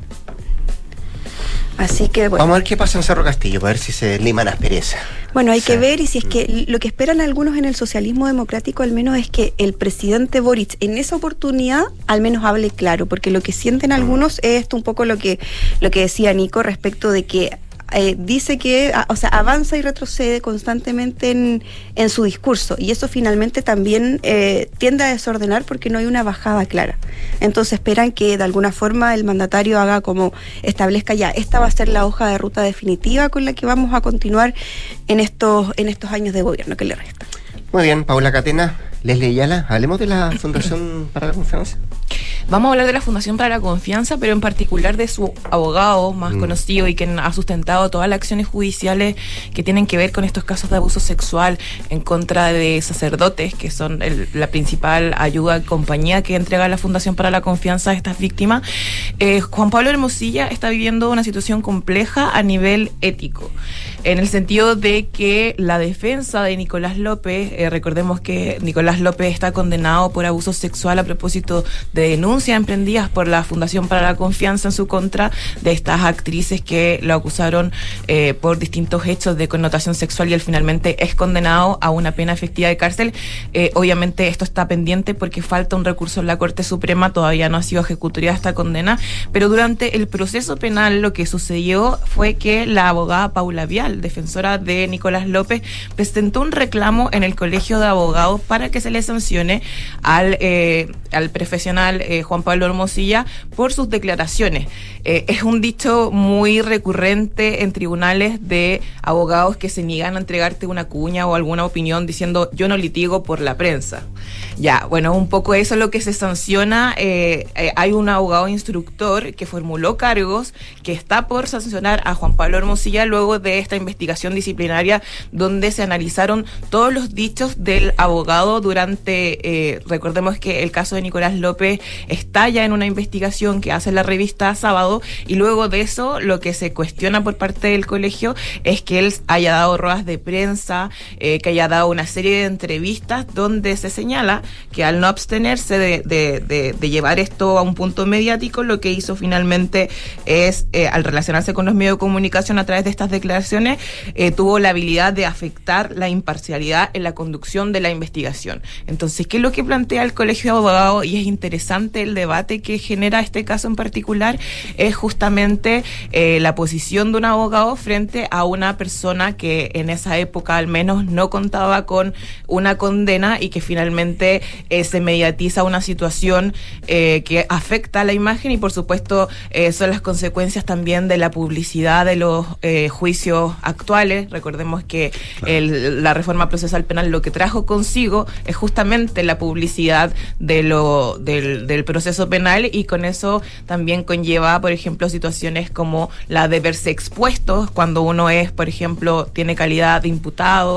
Así que bueno. Vamos a ver qué pasa en Cerro Castillo, para ver si se liman asperezas. Bueno, hay sí. que ver, y si es que lo que esperan algunos en el socialismo democrático al menos es que el presidente Boric en esa oportunidad al menos hable claro, porque lo que sienten algunos es esto un poco lo que, lo que decía Nico respecto de que Eh, dice que, o sea, avanza y retrocede constantemente en, en su discurso, y eso finalmente también eh, tiende a desordenar porque no hay una bajada clara. Entonces esperan que de alguna forma el mandatario haga como, establezca ya, esta va a ser la hoja de ruta definitiva con la que vamos a continuar en estos, en estos años de gobierno que le restan. Muy bien, Paula Catena, Leslie Ayala, hablemos de la Fundación para la Confianza. Vamos a hablar de la Fundación para la Confianza, pero en particular de su abogado más mm. conocido y quien ha sustentado todas las acciones judiciales que tienen que ver con estos casos de abuso sexual en contra de sacerdotes, que son el, la principal ayuda y compañía que entrega la Fundación para la Confianza a estas víctimas. Eh, Juan Pablo Hermosilla está viviendo una situación compleja a nivel ético, en el sentido de que la defensa de Nicolás López, eh, recordemos que Nicolás López está condenado por abuso sexual a propósito de denuncias emprendidas por la Fundación para la Confianza en su contra de estas actrices que lo acusaron eh, por distintos hechos de connotación sexual, y él finalmente es condenado a una pena efectiva de cárcel. Eh, obviamente esto está pendiente porque falta un recurso en la Corte Suprema, todavía no ha sido ejecutoriada esta condena, pero durante el proceso penal lo que sucedió fue que la abogada Paula Vial, defensora de Nicolás López, presentó un reclamo en el Colegio de Abogados para que se le sancione al, eh, al profesional eh, Juan Pablo Hermosilla por sus declaraciones. Eh, es un dicho muy recurrente en tribunales de abogados que se niegan a entregarte una cuña o alguna opinión diciendo yo no litigo por la prensa. Ya, bueno, un poco eso es lo que se sanciona. Eh, eh, hay un abogado instructor que formuló cargos, que está por sancionar a Juan Pablo Hermosilla luego de esta investigación disciplinaria donde se analizaron todos los dichos del abogado durante, eh, recordemos que el caso de Nicolás López está ya en una investigación que hace la revista Sábado, y luego de eso lo que se cuestiona por parte del colegio es que él haya dado ruedas de prensa, eh, que haya dado una serie de entrevistas donde se señala que al no abstenerse de, de, de, de llevar esto a un punto mediático, lo que hizo finalmente es, eh, al relacionarse con los medios de comunicación a través de estas declaraciones, eh, tuvo la habilidad de afectar la imparcialidad en la conducción de la investigación. Entonces, ¿qué es lo que plantea el Colegio de Abogados? Y es interesante el debate que genera este caso en particular, es justamente eh, la posición de un abogado frente a una persona que en esa época al menos no contaba con una condena y que finalmente eh, se mediatiza una situación eh, que afecta a la imagen, y por supuesto eh, son las consecuencias también de la publicidad de los eh, juicios actuales. Recordemos que el, la reforma procesal penal lo que trajo consigo es justamente la publicidad de lo del, del proceso penal, y con eso también conlleva, por ejemplo, situaciones como la de verse expuestos cuando uno es, por ejemplo, tiene calidad de imputado,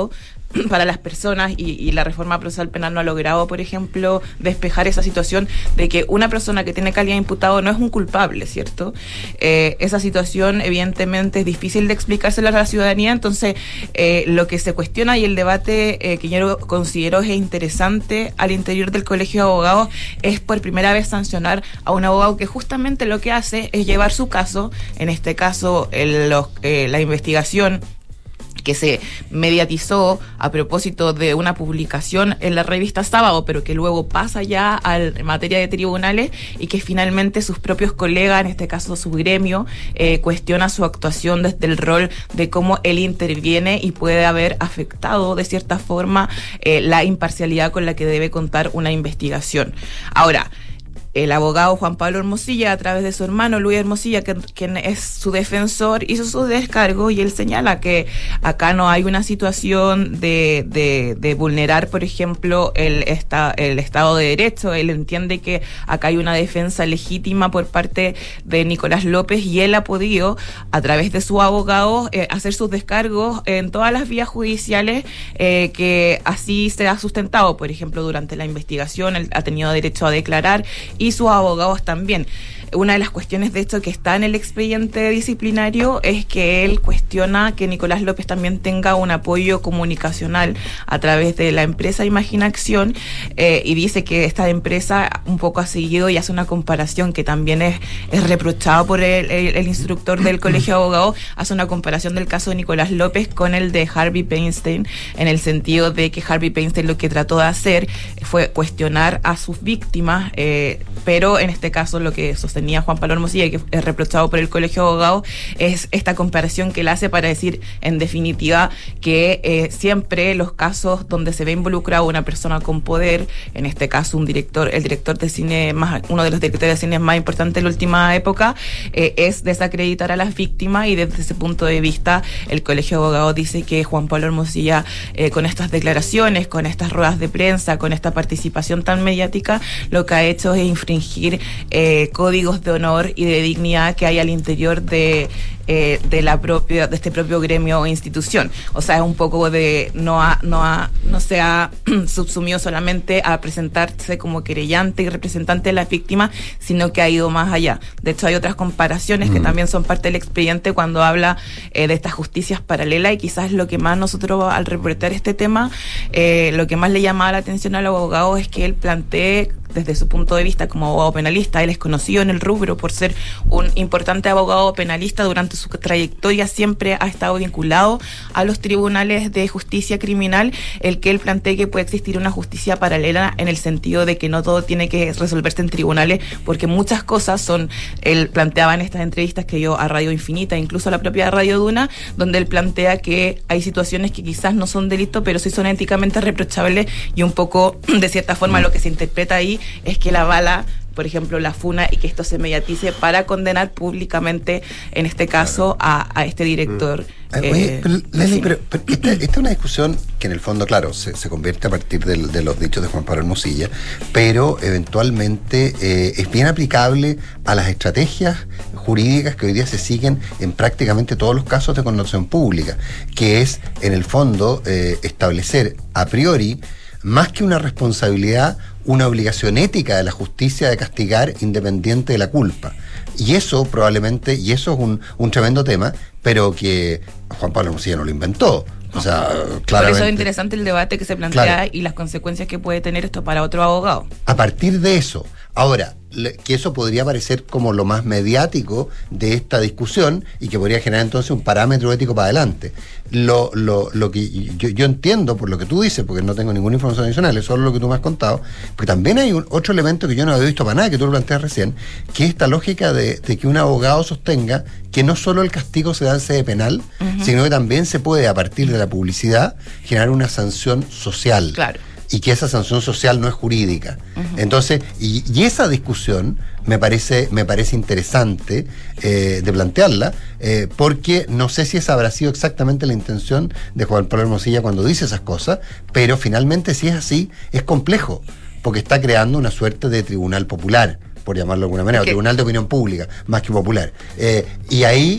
para las personas y, y la reforma procesal penal no ha logrado, por ejemplo, despejar esa situación de que una persona que tiene calidad de imputado no es un culpable, ¿cierto? Eh, esa situación evidentemente es difícil de explicársela a la ciudadanía, entonces eh, lo que se cuestiona y el debate eh, que yo considero es interesante al interior del Colegio de Abogados es por primera vez sancionar a un abogado que justamente lo que hace es llevar su caso, en este caso el, los, eh, la investigación que se mediatizó a propósito de una publicación en la revista Sábado, pero que luego pasa ya a materia de tribunales y que finalmente sus propios colegas, en este caso su gremio, eh, cuestiona su actuación desde el rol de cómo él interviene y puede haber afectado de cierta forma eh, la imparcialidad con la que debe contar una investigación. Ahora, el abogado Juan Pablo Hermosilla, a través de su hermano Luis Hermosilla, que, quien es su defensor, hizo su descargo y él señala que acá no hay una situación de, de, de vulnerar, por ejemplo, el, esta, el Estado de Derecho. Él entiende que acá hay una defensa legítima por parte de Nicolás López y él ha podido, a través de su abogado, eh, hacer sus descargos en todas las vías judiciales eh, que así se ha sustentado. Por ejemplo, durante la investigación, él ha tenido derecho a declarar y sus abogados también. Una de las cuestiones, de hecho, que está en el expediente disciplinario es que él cuestiona que Nicolás López también tenga un apoyo comunicacional a través de la empresa Imaginación eh, y dice que esta empresa un poco ha seguido y hace una comparación que también es, es reprochado por el, el, el instructor del Colegio de Abogados, hace una comparación del caso de Nicolás López con el de Harvey Weinstein, en el sentido de que Harvey Weinstein lo que trató de hacer fue cuestionar a sus víctimas, eh, pero en este caso lo que sostenía Juan Pablo Hermosilla, que es reprochado por el Colegio de Abogados, es esta comparación que él hace para decir, en definitiva, que eh, siempre los casos donde se ve involucrado una persona con poder, en este caso un director, el director de cine más, uno de los directores de cine más importantes de la última época, eh, es desacreditar a las víctimas, y desde ese punto de vista el Colegio de Abogados dice que Juan Pablo Hermosilla, eh, con estas declaraciones, con estas ruedas de prensa, con esta participación tan mediática, lo que ha hecho es infringir eh, códigos de honor y de dignidad que hay al interior de eh, de la propia de este propio gremio o institución. O sea, es un poco de no ha, no ha, no se ha subsumido solamente a presentarse como querellante y representante de las víctimas, sino que ha ido más allá. De hecho, hay otras comparaciones mm. que también son parte del expediente cuando habla eh, de estas justicias paralelas, y quizás lo que más nosotros, al reportar este tema, eh, lo que más le llamaba la atención al abogado es que él plantee, desde su punto de vista como abogado penalista, él es conocido en el rubro por ser un importante abogado penalista. Durante su trayectoria siempre ha estado vinculado a los tribunales de justicia criminal, el que él plantee que puede existir una justicia paralela en el sentido de que no todo tiene que resolverse en tribunales, porque muchas cosas son, él planteaba en estas entrevistas que dio a Radio Infinita, incluso a la propia Radio Duna, donde él plantea que hay situaciones que quizás no son delito, pero sí son éticamente reprochables, y un poco, de cierta forma, lo que se interpreta ahí es que la bala, por ejemplo, la funa, y que esto se mediatice para condenar públicamente, en este caso, a, a este director. Mm. Eh, Oye, pero, Leslie, sí. pero, pero esta, esta es una discusión que en el fondo, claro, se, se convierte a partir del, de los dichos de Juan Pablo Hermosilla, pero eventualmente eh, es bien aplicable a las estrategias jurídicas que hoy día se siguen en prácticamente todos los casos de connotación pública, que es, en el fondo, eh, establecer a priori, más que una responsabilidad, una obligación ética de la justicia de castigar independiente de la culpa. Y eso probablemente, y eso es un, un tremendo tema, pero que Juan Pablo Hermosilla no lo inventó. O sea, claramente. Por eso es interesante el debate que se plantea, claro, y las consecuencias que puede tener esto para otro abogado. A partir de eso, ahora, que eso podría parecer como lo más mediático de esta discusión y que podría generar entonces un parámetro ético para adelante. Lo, lo, lo que yo, yo entiendo por lo que tú dices, porque no tengo ninguna información adicional, es solo lo que tú me has contado, porque también hay un, otro elemento que yo no había visto para nada, que tú lo planteas recién, que es esta lógica de, de que un abogado sostenga que no solo el castigo se da en sede penal, uh-huh, sino que también se puede, a partir de la publicidad, generar una sanción social. Claro. Y que esa sanción social no es jurídica. Uh-huh. Entonces, y, y esa discusión me parece, me parece interesante eh, de plantearla, eh, porque no sé si esa habrá sido exactamente la intención de Juan Pablo Hermosilla cuando dice esas cosas, pero finalmente, si es así, es complejo, porque está creando una suerte de tribunal popular, por llamarlo de alguna manera, okay, o tribunal de opinión pública, más que popular. Eh, y ahí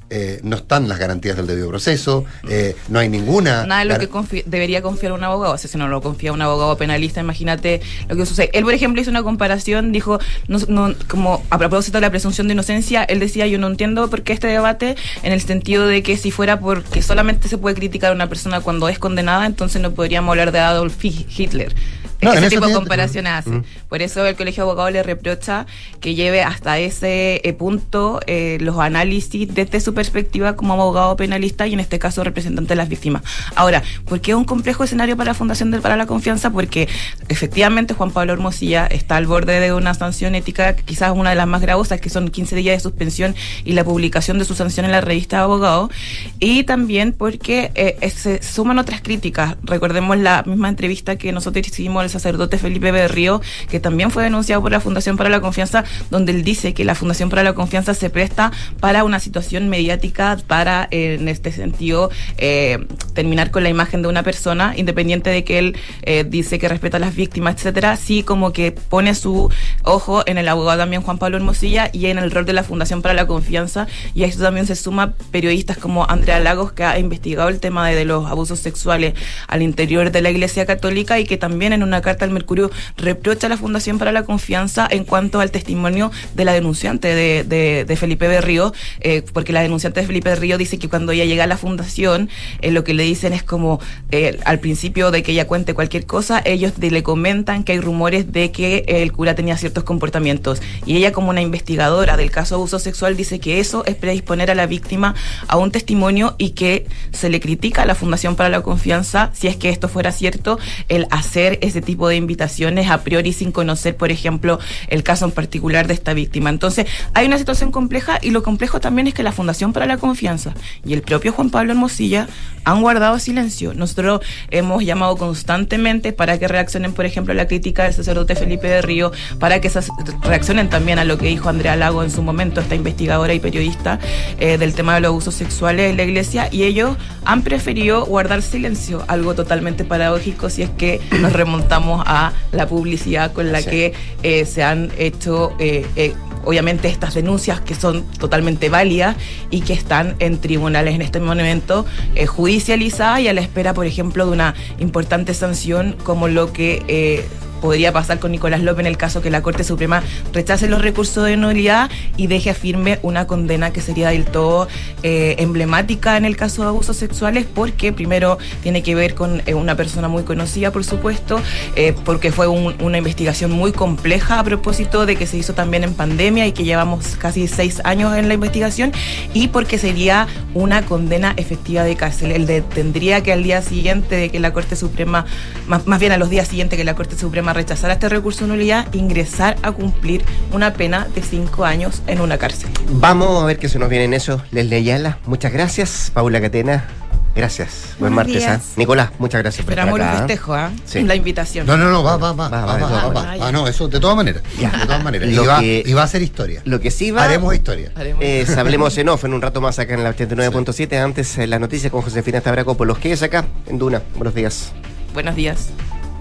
eh, no están las garantías del debido proceso, eh, no hay ninguna... Nada de lo que confi- debería confiar un abogado. O sea, si no lo confía un abogado penalista, imagínate lo que sucede. Él, por ejemplo, hizo una comparación, dijo, no, no, como a propósito de la presunción de inocencia, él decía, yo no entiendo por qué este debate, en el sentido de que si fuera porque solamente se puede criticar a una persona cuando es condenada, entonces no podríamos hablar de Adolf Hitler. No, ese tipo de comparaciones hace. Mm. Por eso el Colegio de Abogados le reprocha que lleve hasta ese eh, punto eh, los análisis desde su perspectiva como abogado penalista y en este caso representante de las víctimas. Ahora, ¿por qué es un complejo escenario para la Fundación del para la Confianza? Porque efectivamente Juan Pablo Hermosilla está al borde de una sanción ética, quizás una de las más gravosas, que son quince días de suspensión y la publicación de su sanción en la revista de abogados. Y también porque eh, se suman otras críticas. Recordemos la misma entrevista que nosotros hicimos al sacerdote Felipe Berrío, que también fue denunciado por la Fundación para la Confianza, donde él dice que la Fundación para la Confianza se presta para una situación mediática, para, eh, en este sentido, eh, terminar con la imagen de una persona, independiente de que él eh, dice que respeta a las víctimas, etcétera, sí como que pone su ojo en el abogado también Juan Pablo Hermosilla y en el rol de la Fundación para la Confianza, y a esto también se suma periodistas como Andrea Lagos, que ha investigado el tema de, de los abusos sexuales al interior de la Iglesia Católica y que también en una carta al Mercurio reprocha a la Fundación para la Confianza en cuanto al testimonio de la denunciante de, de, de Felipe Berrío, eh, porque la denunciante de Felipe Berrío dice que cuando ella llega a la fundación, eh, lo que le dicen es como eh, al principio de que ella cuente cualquier cosa, ellos de, le comentan que hay rumores de que eh, el cura tenía ciertos comportamientos, y ella, como una investigadora del caso de abuso sexual, dice que eso es predisponer a la víctima a un testimonio y que se le critica a la Fundación para la Confianza, si es que esto fuera cierto, el hacer ese tipo de invitaciones a priori sin conocer, por ejemplo, el caso en particular de esta víctima. Entonces, hay una situación compleja, y lo complejo también es que la Fundación para la Confianza y el propio Juan Pablo Hermosilla han guardado silencio. Nosotros hemos llamado constantemente para que reaccionen, por ejemplo, a la crítica del sacerdote Felipe de Río, para que esas reaccionen también a lo que dijo Andrea Lago en su momento, esta investigadora y periodista eh, del tema de los abusos sexuales en la Iglesia, y ellos han preferido guardar silencio, algo totalmente paradójico si es que nos remontamos a la publicidad con la sí. que eh, se han hecho eh, eh, obviamente estas denuncias, que son totalmente válidas y que están en tribunales en este momento eh, judicializadas y a la espera, por ejemplo, de una importante sanción como lo que eh, podría pasar con Nicolás López en el caso que la Corte Suprema rechace los recursos de nulidad y deje firme una condena que sería del todo eh, emblemática en el caso de abusos sexuales, porque primero tiene que ver con eh, una persona muy conocida, por supuesto, eh, porque fue un, una investigación muy compleja a propósito de que se hizo también en pandemia y que llevamos casi seis años en la investigación, y porque sería una condena efectiva de cárcel. Él de, tendría que al día siguiente de que la Corte Suprema, más, más bien a los días siguientes que la Corte Suprema rechazar este recurso de nulidad, ingresar a cumplir una pena de cinco años en una cárcel. Vamos a ver qué se nos viene en eso. Leslie Ayala, muchas gracias. Paula Catena, gracias. Buen Buenos martes. ¿eh? Nicolás, muchas gracias por Esperamos estar acá. los festejos, ¿eh? Sí. La invitación. No, no, no, va, va, va. Va, va, va, va, va, va, va. va. Ah, no, eso de todas maneras. Ya. De todas maneras. Lo Y va, que- y va a ser historia. Lo que sí va... Haremos historia. Eh, hablemos en off en un rato más acá en la ochenta y nueve punto siete. Antes, eh, la noticia con Josefina Stavrakopoulos. ¿Qué es acá en Duna? Buenos días. Buenos días.